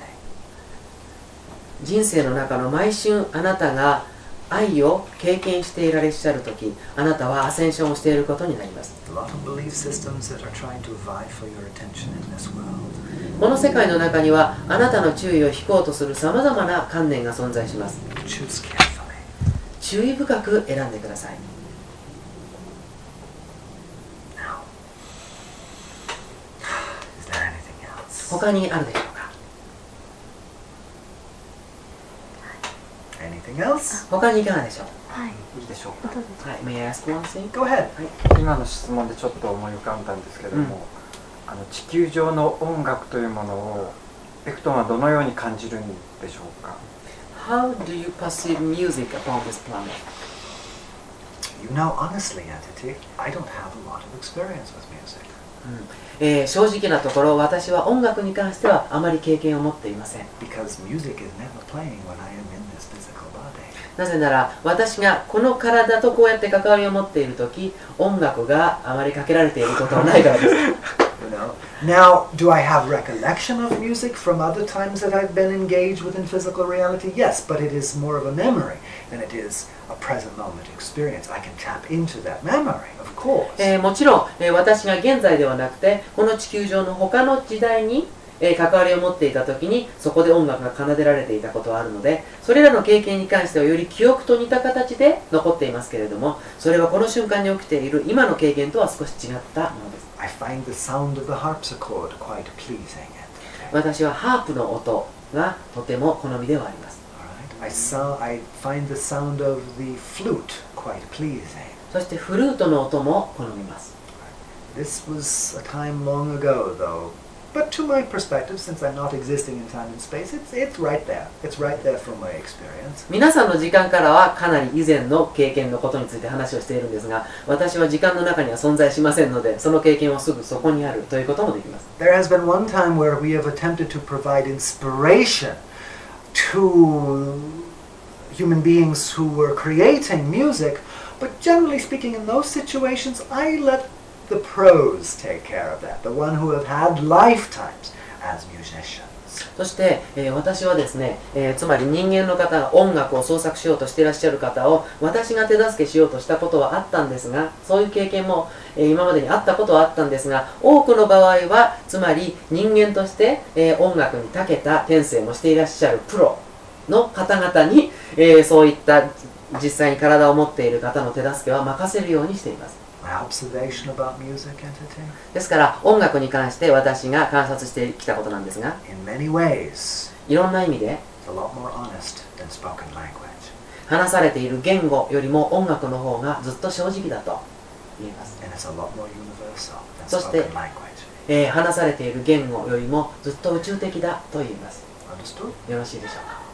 人生の中の毎春あなたが愛を経験していらっしゃるとき、あなたはアセンションをしていることになります。 A lot of belief systems that are trying to vie for your attention in this world. この世界の中にはあなたの注意を引こうとするさまざまな観念が存在します。 Choose carefully. 注意深く選んでください。 Now, is there anything else? 他にあるでしょうか。 Anything else? 他にいかがでしょう。 はいいいでしょうか。 どうですか。 はい、May I ask one thing? Go ahead. 今の質問でちょっと思い浮かんだんですけども、あの地球上の音楽というものをベクトンはどのように感じるんでしょうか。 How do you perceive music upon this planet? You know, honestly, entity, I don't have a lot of experience with music. うんえー正直なところ、私は音楽に関してはあまり経験を持っていません。 Because music is never playing when I am in this physical body. なぜなら私がこの体とこうやって関わりを持っているとき、音楽があまりかけられていることはないからです。 You know? Now, do I have recollection of music from other times that I've been engaged within physical reality? Yes, but it is more of a memory than it is a present moment experience. I can tap into that memory, of course. えーもちろん、えー私が現在ではなくてこの地球上の他の時代に、 えー、関わりを持っていた時にそこで音楽が奏でられていたことはあるので、それらの経験に関してはより記憶と似た形で残っていますけれども、それはこの瞬間に起きている今の経験とは少し違ったものです。 I find the sound of the harpsichord quite pleasing. 私はハープの音がとても好みではあります。 I, sound, I find the sound of the flute quite pleasing. そしてフルートの音も好みます。 This was a time long ago, though. But to my perspective, since I'm not existing in time and space, it's, it's right there. It's right there from my experience. 皆さんの時間からはかなり以前の経験のことについて話をしているんですが、私は時間の中には存在しませんので、その経験はすぐそこにあるということもできます。 There has been one time where we have attempted to provide inspiration to human beings who were creating music, but generally speaking, in those situations, I let the pros take care of that, the one who have had lifetimes as musicians. そして、えー、私はですね、えー、つまり人間の方が音楽を創作しようとしていらっしゃる方を私が手助けしようとしたことはあったんですが、そういう経験も、えー、今までにあったことはあったんですが、多くの場合はつまり人間として、えー、音楽に長けた天性もしていらっしゃるプロの方々に、えー、そういった実際に体を持っている方の手助けは任せるようにしています。ですから音楽に関して私が観察してきたことなんですが、いろんな意味で話されている言語よりも音楽の方がずっと正直だと言えます。そして、えー、話されている言語よりもずっと宇宙的だと言えます。よろしいでしょうか。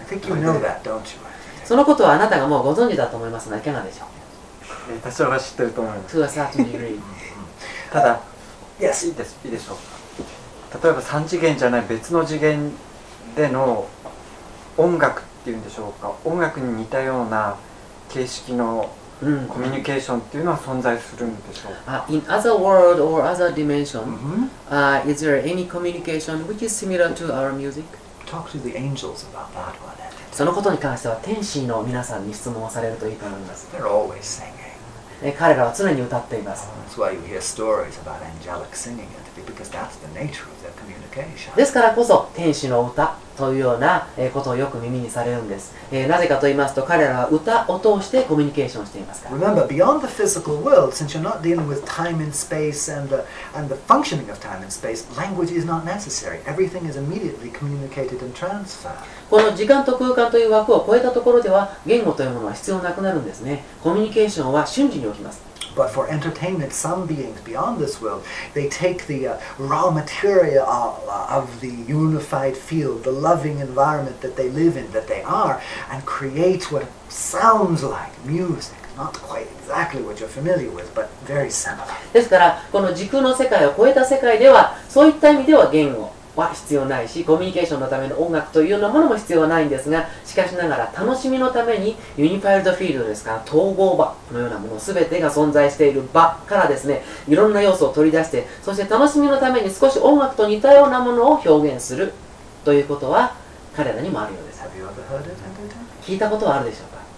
そのことはあなたがもうご存知だと思いますが、いかがでしょう。 多少は知ってると思います。 To a certain degree. ただ、yes. いいです、いいでしょうか。例えばさん次元じゃない別の次元での音楽っていうんでしょうか、音楽に似たような形式のコミュニケーションっていうのは存在するんでしょうか。 Uh, in other world or other dimension, mm-hmm. uh, is there any communication which is similar to our music? Talk to the angels about that one. そのことに関しては天使の皆さんに質問をされるといいと思います。 They're always singing. 彼らは常に歌っています。 That's why you hear stories about angelic singing, because that's the nature of their communication. ですからこそ天使の歌というようなことをよく耳にされるんです。えー、なぜかと言いますと、彼らは歌を通してコミュニケーションしていますから。 Remember, beyond the physical world, since you're not dealing with time and space and the, and the functioning of time and space, language is not necessary. Everything is immediately communicated and transferred. この時間と空間という枠を超えたところでは言語というものは必要なくなるんですね。コミュニケーションは瞬時に起きます。 But for entertainment, some beings beyond this world, they take the uh, raw material of, uh, of the unified field, the loving environment that they live in, that they are, and create what sounds like music. Not quite exactly what you're familiar with, but very similar. ですから、この時空の世界を超えた世界では、そういった意味では言語は必要ないし、コミュニケーションのための音楽というようなものも必要はないんですが、しかしながら楽しみのためにユニファイルドフィールドですから統合場のようなもの全てが存在している場からですね、いろんな要素を取り出して、そして楽しみのために少し音楽と似たようなものを表現するということは彼らにもあるようです。聞いたことはあるでしょうか。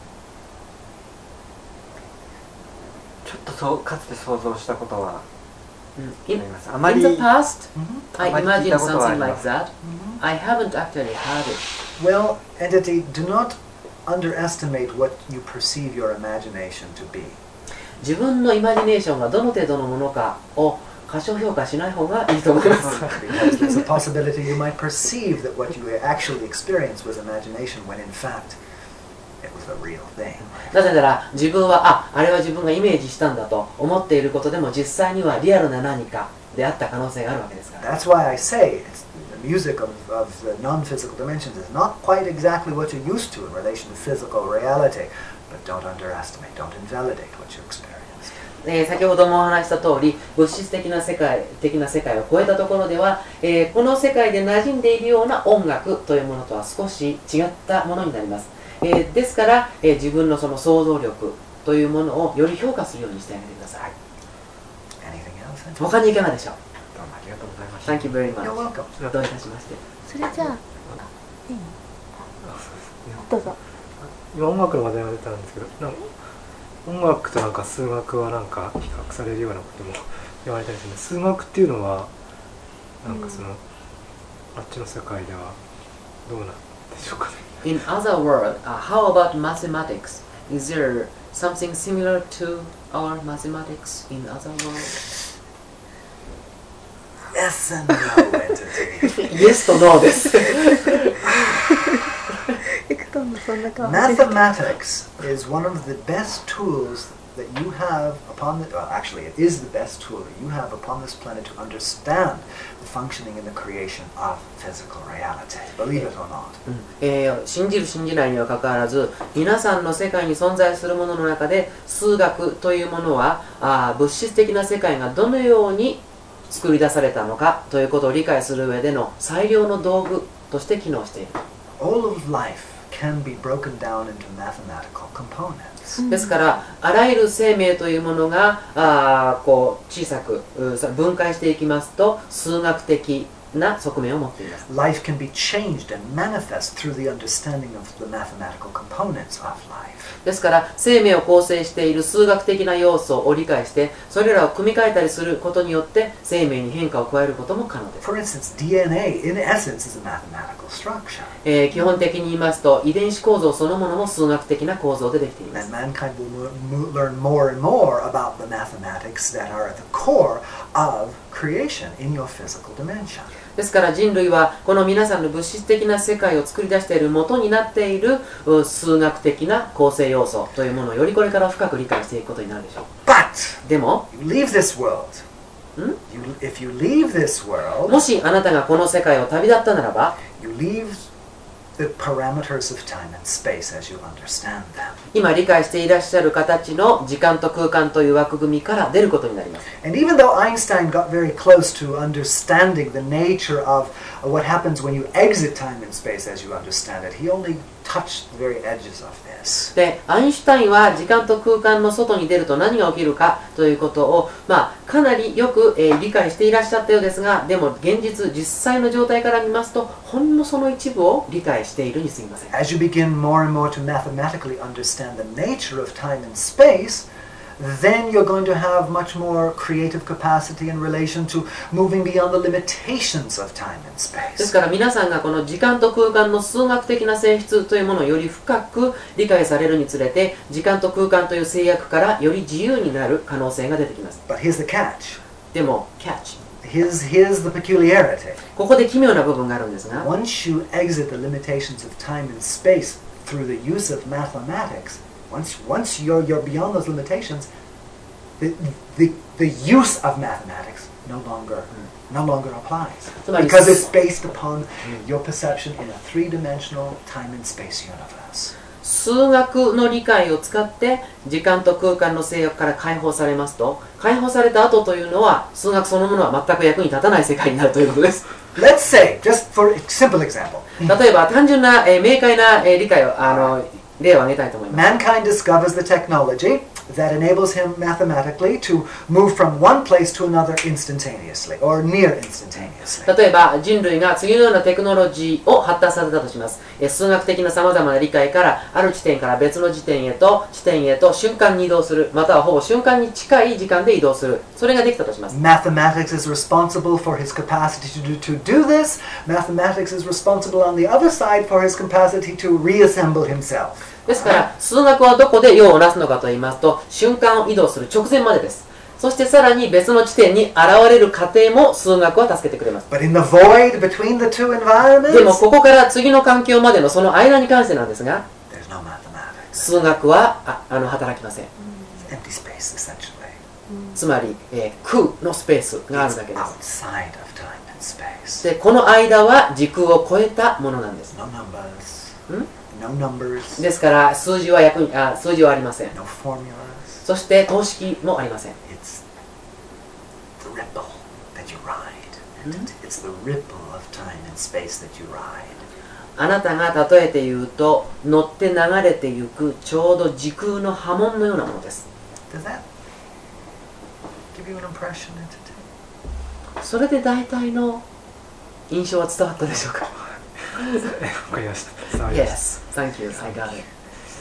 ちょっとそうかつて想像したことは In, in the past, I imagined something like that. I haven't actually heard it. Well, entity, do not underestimate what you perceive your imagination to be. 自分のイマジネーションがどの程度のものかを過小評価しない方がいいと思います。 Because there's a possibility you might perceive that what you actually experienced was imagination when in fact it was a real thing. なぜなら自分はあ、あれは自分がイメージしたんだと思っていることでも実際にはリアルな何かであった可能性があるわけですから。 That's why I say it's, the music of, of the non-physical dimensions is not quite exactly what you're used to in relation to physical reality, but don't underestimate, don't invalidate what you experienced. えー、先ほどもお話した通り、物質的な世界的な世界を超えたところでは、えー、この世界で馴染んでいるような音楽というものとは少し違ったものになります。えー、ですから、えー、自分のその想像力というものをより評価するようにしてあげてください。他にいかがでしょう。 どうもありがとうございました。 Thank you very much. どういたしまして。 それじゃあ、いい？どうぞ。 今音楽の話題が出たんですけど、なんか音楽となんか数学はなんか比較されるようなことも言われたりするんで、数学っていうのはなんかそのあっちの世界ではどうなんでしょうかね。 In other world, uh, how about mathematics? Is there something similar to our mathematics in other world? Yes and no, entity. Yes と No です。 エクトンのそんな顔してる。 Mathematics is one of the best tools that you have upon the, well, actually it is the best tool that you have upon this planet to understand the functioning and the creation of physical reality. Believe it or not. うんえー信じる信じないにはかかわらず、皆さんの世界に存在するものの中で数学というものはあー物質的な世界がどのように作り出されたのかということを理解する上での最良の道具として機能している。 All of life can be broken down into mathematical components. ですからあらゆる生命というものがあーこう小さくうさ分解していきますと数学的な側面を持っています。 Life can be changed and manifest through the understanding of the mathematical components of life. ですから生命を構成している数学的な要素を理解してそれらを組み替えたりすることによって生命に変化を加えることも可能です。 For instance, D N A in essence is a mathematical structure. えー基本的に言いますと遺伝子構造そのものも数学的な構造でできていま And す。 mankind will mo- mo- learn more and more about the mathematics that are at the core of creation in your physical dimension. ですから人類はこの皆さんの物質的な世界を作り出している元になっているう数学的な構成要素というものをよりこれから深く理解していくことになるでしょう。 But でも you leave this world. Hmm? You, if you leave this world, もしあなたがこの世界を旅立ったならば you leave the parameters of time and space as you understand them. 今理解していらっしゃる形の時間と空間という枠組みから出ることになります。 And even though Einstein got very close to understanding the nature of what happens when you exit time and space as you understand it, he only touched the very edges of this. で、アインシュタインは時間と空間の外に出ると何が起きるかということを、まあ、かなりよく、えー理解していらっしゃったようですが、でも現実、実際の状態から見ますと、ほんのその一部を理解しているにすぎません。 As you begin more and more to mathematically understand the nature of time and space, then you're going to have much more creative capacity in relation to moving beyond the limitations of time and です space. から皆さんがこの時間と空間の数学的な性質というものをより深く理解されるにつれて、時間と空間という制約からより自由になる可能性が出てきます。 But here's the catch. でも、キャッチ。 Here's, here's the peculiarity. ここで奇妙な部分があるんですが、 Once you exit the limitations of time and space through the use of mathematics, once, once you're, you're beyond those limitations, the, the, the use of mathematics no longer, no longer applies. So like- Because it's based upon your perception in a three-dimensional time and space universe. 数学の理解を使って時間と空間の制約から解放されますと、解放された後というのは数学そのものは全く役に立たない世界になるということです。 Let's say, just for a simple example, 例えば単純な、えー明快な、えー理解をあの例を挙げたいと思います。 mankind discovers the technology that enables him mathematically to move from one place to another instantaneously, or near instantaneously. 例えば人類が次のようなテクノロジーを発達させたとします。えー数学的なさまざまな理解からある地点から別の地点へと地点へと瞬間に移動する、またはほぼ瞬間に近い時間で移動する、それができたとします。 Mathematics is responsible for his capacity to do, to do this. Mathematics is responsible on the other side for his capacity to reassemble himself. ですから数学はどこで用をなすのかと言いますと、瞬間を移動する直前までです。そしてさらに別の地点に現れる過程も数学は助けてくれます。 But in the void between the two でも environments, ここから次の環境までのその間に関してなんですが、 there's no mathematics. 数学はああの働きません。 It's empty space, essentially. つまり、えー空のスペースがある It's だけです。 outside of time and space. で、この間は時空を超えたものなんです。 No numbers. Hmm? No numbers. ですから数字は役にあ数字はありません。 No formulas. そして等式もありません。 It's the ripple that you ride. Hmm? It's the ripple of time and space that you ride. あなたが例えて言うと乗って流れてゆくちょうど時空の波紋のようなものです。 Does that give you an impression, entity? それで大体の印象は伝わったでしょうか？ わかりました。伝わりました。 Yes, thank you, I got it.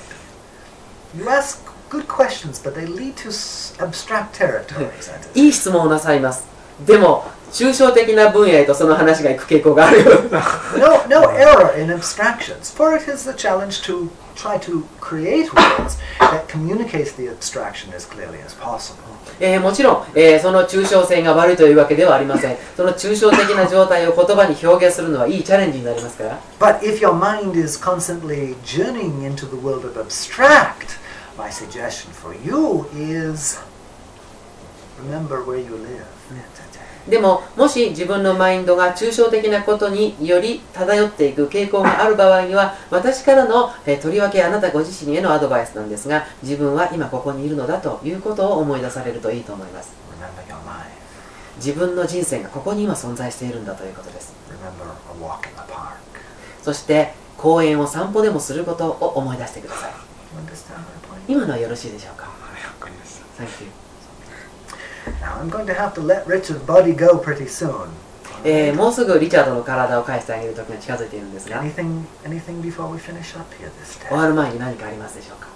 You ask good questions, but they lead to s- abstract territories. entity. いい質問をなさいます。でも抽象的な分野へとその話が行く傾向がある。 No, no error in abstractions, for it is the challenge to try to create words that communicates the abstraction as clearly as possible. えー、もちろん、えー、その抽象性が悪いというわけではありません。その抽象的な状態を言葉に表現するのはいいチャレンジになりますから。 But if your mind is constantly journeying into the world of abstract, my suggestion for you is remember where you live. でも、もし自分のマインドが抽象的なことにより漂っていく傾向がある場合には、私からの、えー、とりわけあなたご自身へのアドバイスなんですが、自分は今ここにいるのだということを思い出されるといいと思います。 Remember your life. 自分の人生がここに今存在しているんだということです。 Remember a walk in the park. そして、公園を散歩でもすることを思い出してください。 You understand my point? 今のはよろしいでしょうか。 わかりました。 Thank you. Now I'm going to have to let Richard's body go pretty soon. えー、もうすぐリチャードの体を返してあげる時が近づいているんですが、 Anything, anything before we finish up here this 終わ day? る前に何かありますでしょうか。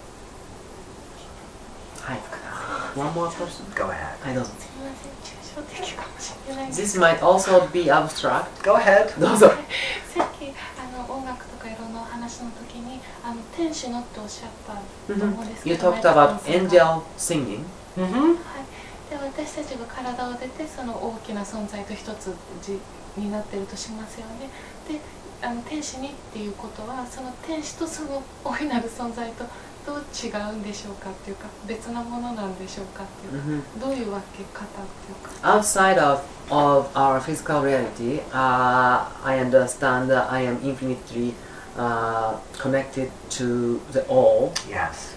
はい。One more person? Go ahead. はい、どうぞ。 すみません、抽象的かもしれないんです This might also be abstract. Go ahead. どうぞ。 さっきあの音楽とかいろんなお話の時にあの天使のっておっしゃったと思うんですけ You ど、 talked about angel singing. Mm-hmm. で私たちが体を出てその大きな存在と一つじになっているとしますよね。であの天使にっていうことはその天使とその大いなる存在とどう違うんでしょうかっていうか別なものなんでしょうかっていうか、 Mhm. どういう分け方っていうか。 Outside of, of our physical reality, uh, I understand that I am infinitely uh, connected to the all. Yes.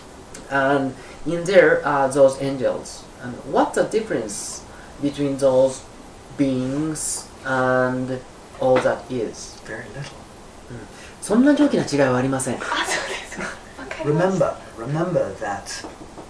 And in there are those angels. And what's the difference between those beings and all that is? Very little. そんな大きな違いはありません。 あ、そうですか。わかりました。 Remember, remember that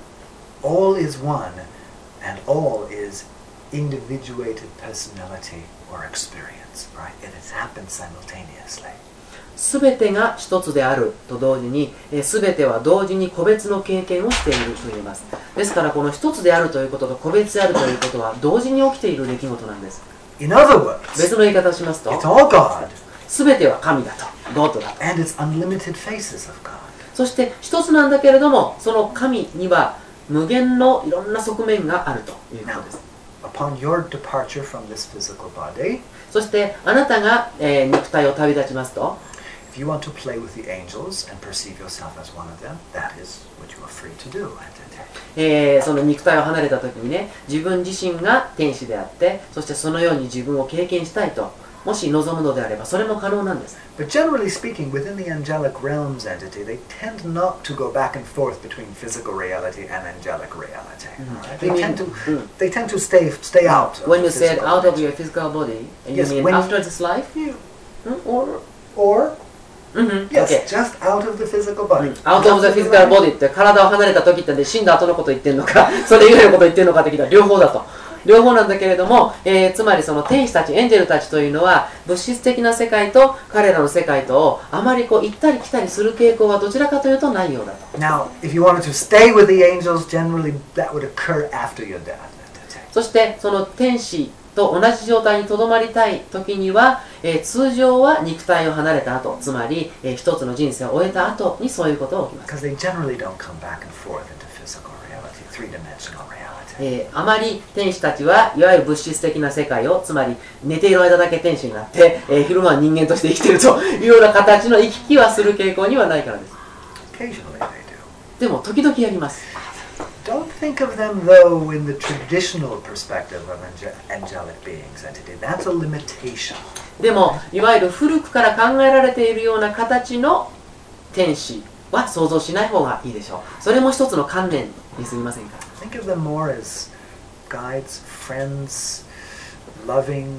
all is one and all is individuated personality or experience, right? It has happened simultaneously. すべてが一つであると同時に、すべては同時に個別の経験をしていると言います。ですからこの一つであるということと個別であるということは同時に起きている出来事なんです。 In other words, 別の言い方をしますと、 it's all God すべては神だと、ゴッドだと。 and it's unlimited faces of God. そして一つなんだけれども、その神には無限のいろんな側面があるということです。 Upon your departure from this physical body, そしてあなたが、えー肉体を旅立ちますと、 if you want to play with the angels and perceive yourself as one of them, that is what you are free to do. えーその肉体を離れた時にね、自分自身が天使であって、そしてそのように自分を経験したいと、もし望むのであればそれも可能なんです。 But generally speaking, within the angelic realms entity, they tend not to go back and forth between physical reality and angelic reality. Right? They You tend to mean- mm. they tend to stay stay out. of When you the said physical out of dimension. your physical body, you Yes, mean when you- after this life? You- Mm, or or Mhm, yes, okay. just out of the physical body. Out of the physical body って体を離れた時ってんで死んだ後のこと言ってるのかそれ以外のこと言ってるのかって聞いたら両方だと。両方なんだけれども、えーつまりその天使たち、エンジェルたちというのは物質的な世界と彼らの世界とをあまりこう行ったり来たりする傾向はどちらかというとないようだと。 Now, if you wanted to stay with the angels, generally that would occur after your death. そしてその天使と同じ状態にとどまりたい時には、えー通常は肉体を離れた後、つまり、えー一つの人生を終えた後にそういうことが起きます。 Because they generally don't come back and forth into physical reality, three-dimensional reality. えーあまり天使たちはいわゆる物質的な世界を、つまり寝ている間だけ天使になって、えー昼間は人間として生きているというような形の行き来はする傾向にはないからです。 Occasionally they do. でも時々やります。 Don't think of them, though, in the traditional perspective of ange- angelic beings entity. That's a limitation. でもいわゆる古くから考えられているような形の天使は想像しない方がいいでしょう。それも一つの観念に過ぎませんか。 Think of them more as guides, friends, loving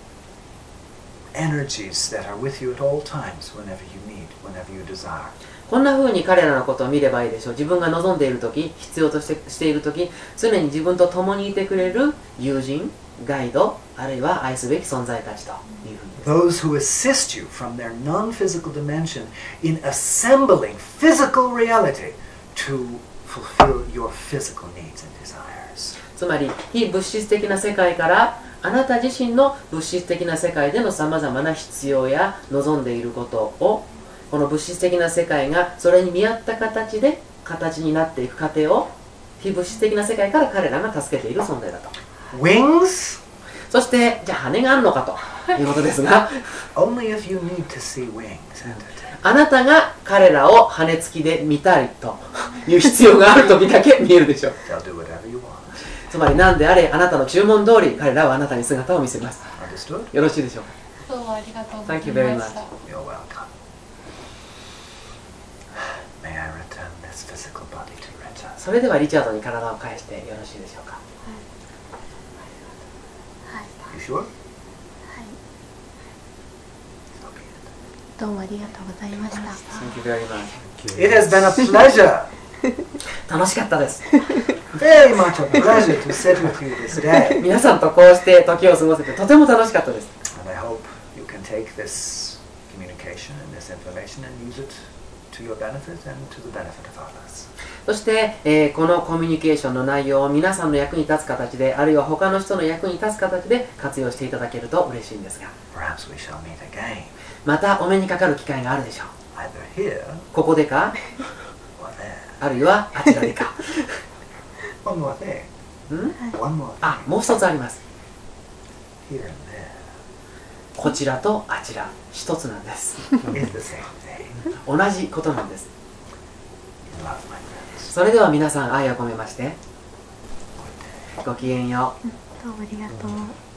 energies that are with you at all times, whenever you need, whenever you desire. こんな風に彼らのことを見ればいいでしょう。自分が望んでいるとき、必要としてしているとき、常に自分と共にいてくれる友人、ガイド、あるいは愛すべき存在たちというふうにです。 Those who assist you from their non-physical dimension in assembling physical reality to fulfill your physical needs and desires. つまり非物質的な世界からあなた自身の物質的な世界でのさまざまな必要や望んでいることを、この物質的な世界がそれに見合った形で形になっていく過程を非物質的な世界から彼らが助けている存在だと。 Wings? そしてじゃあ羽があるのかということですが Only if you need to see wings. あなたが彼らを羽付きで見たいという必要がある時だけ見えるでしょう。 They'll do whatever you want. つまり何であれあなたの注文通り彼らはあなたに姿を見せます。 Understood? よろしいでしょうか。 どうもありがとうござい Thank you very ま much. した。 You're welcome. May I return this physical body to Richard? それではリチャードに体を返してよろしいでしょうか。 はい You sure? はい、どうもありがとうございました。 Thank you very much. It has been a pleasure. 楽しかったです。 Very much a pleasure to sit with you this day. 皆さんとこうして時を過ごせてとても楽しかったです。 And I hope you can take this communication and this information and use it to your benefit and to the benefit of others. そして、えーこのコミュニケーションの内容を皆さんの役に立つ形で、あるいは他の人の役に立つ形で活用していただけると嬉しいんですが、 Perhaps we shall meet again, またお目にかかる機会があるでしょう。 either here ここでか、 or there. あるいはあちらでか。 One more thing. ん One more あ、 thing. もう一つあります。 Here and こちらとあちら、一つなんです。 there is the same thing. 同じことなんです。 Love, my friends. それでは皆さん愛を込めまして、ごきげんよう。 どうもありがとう。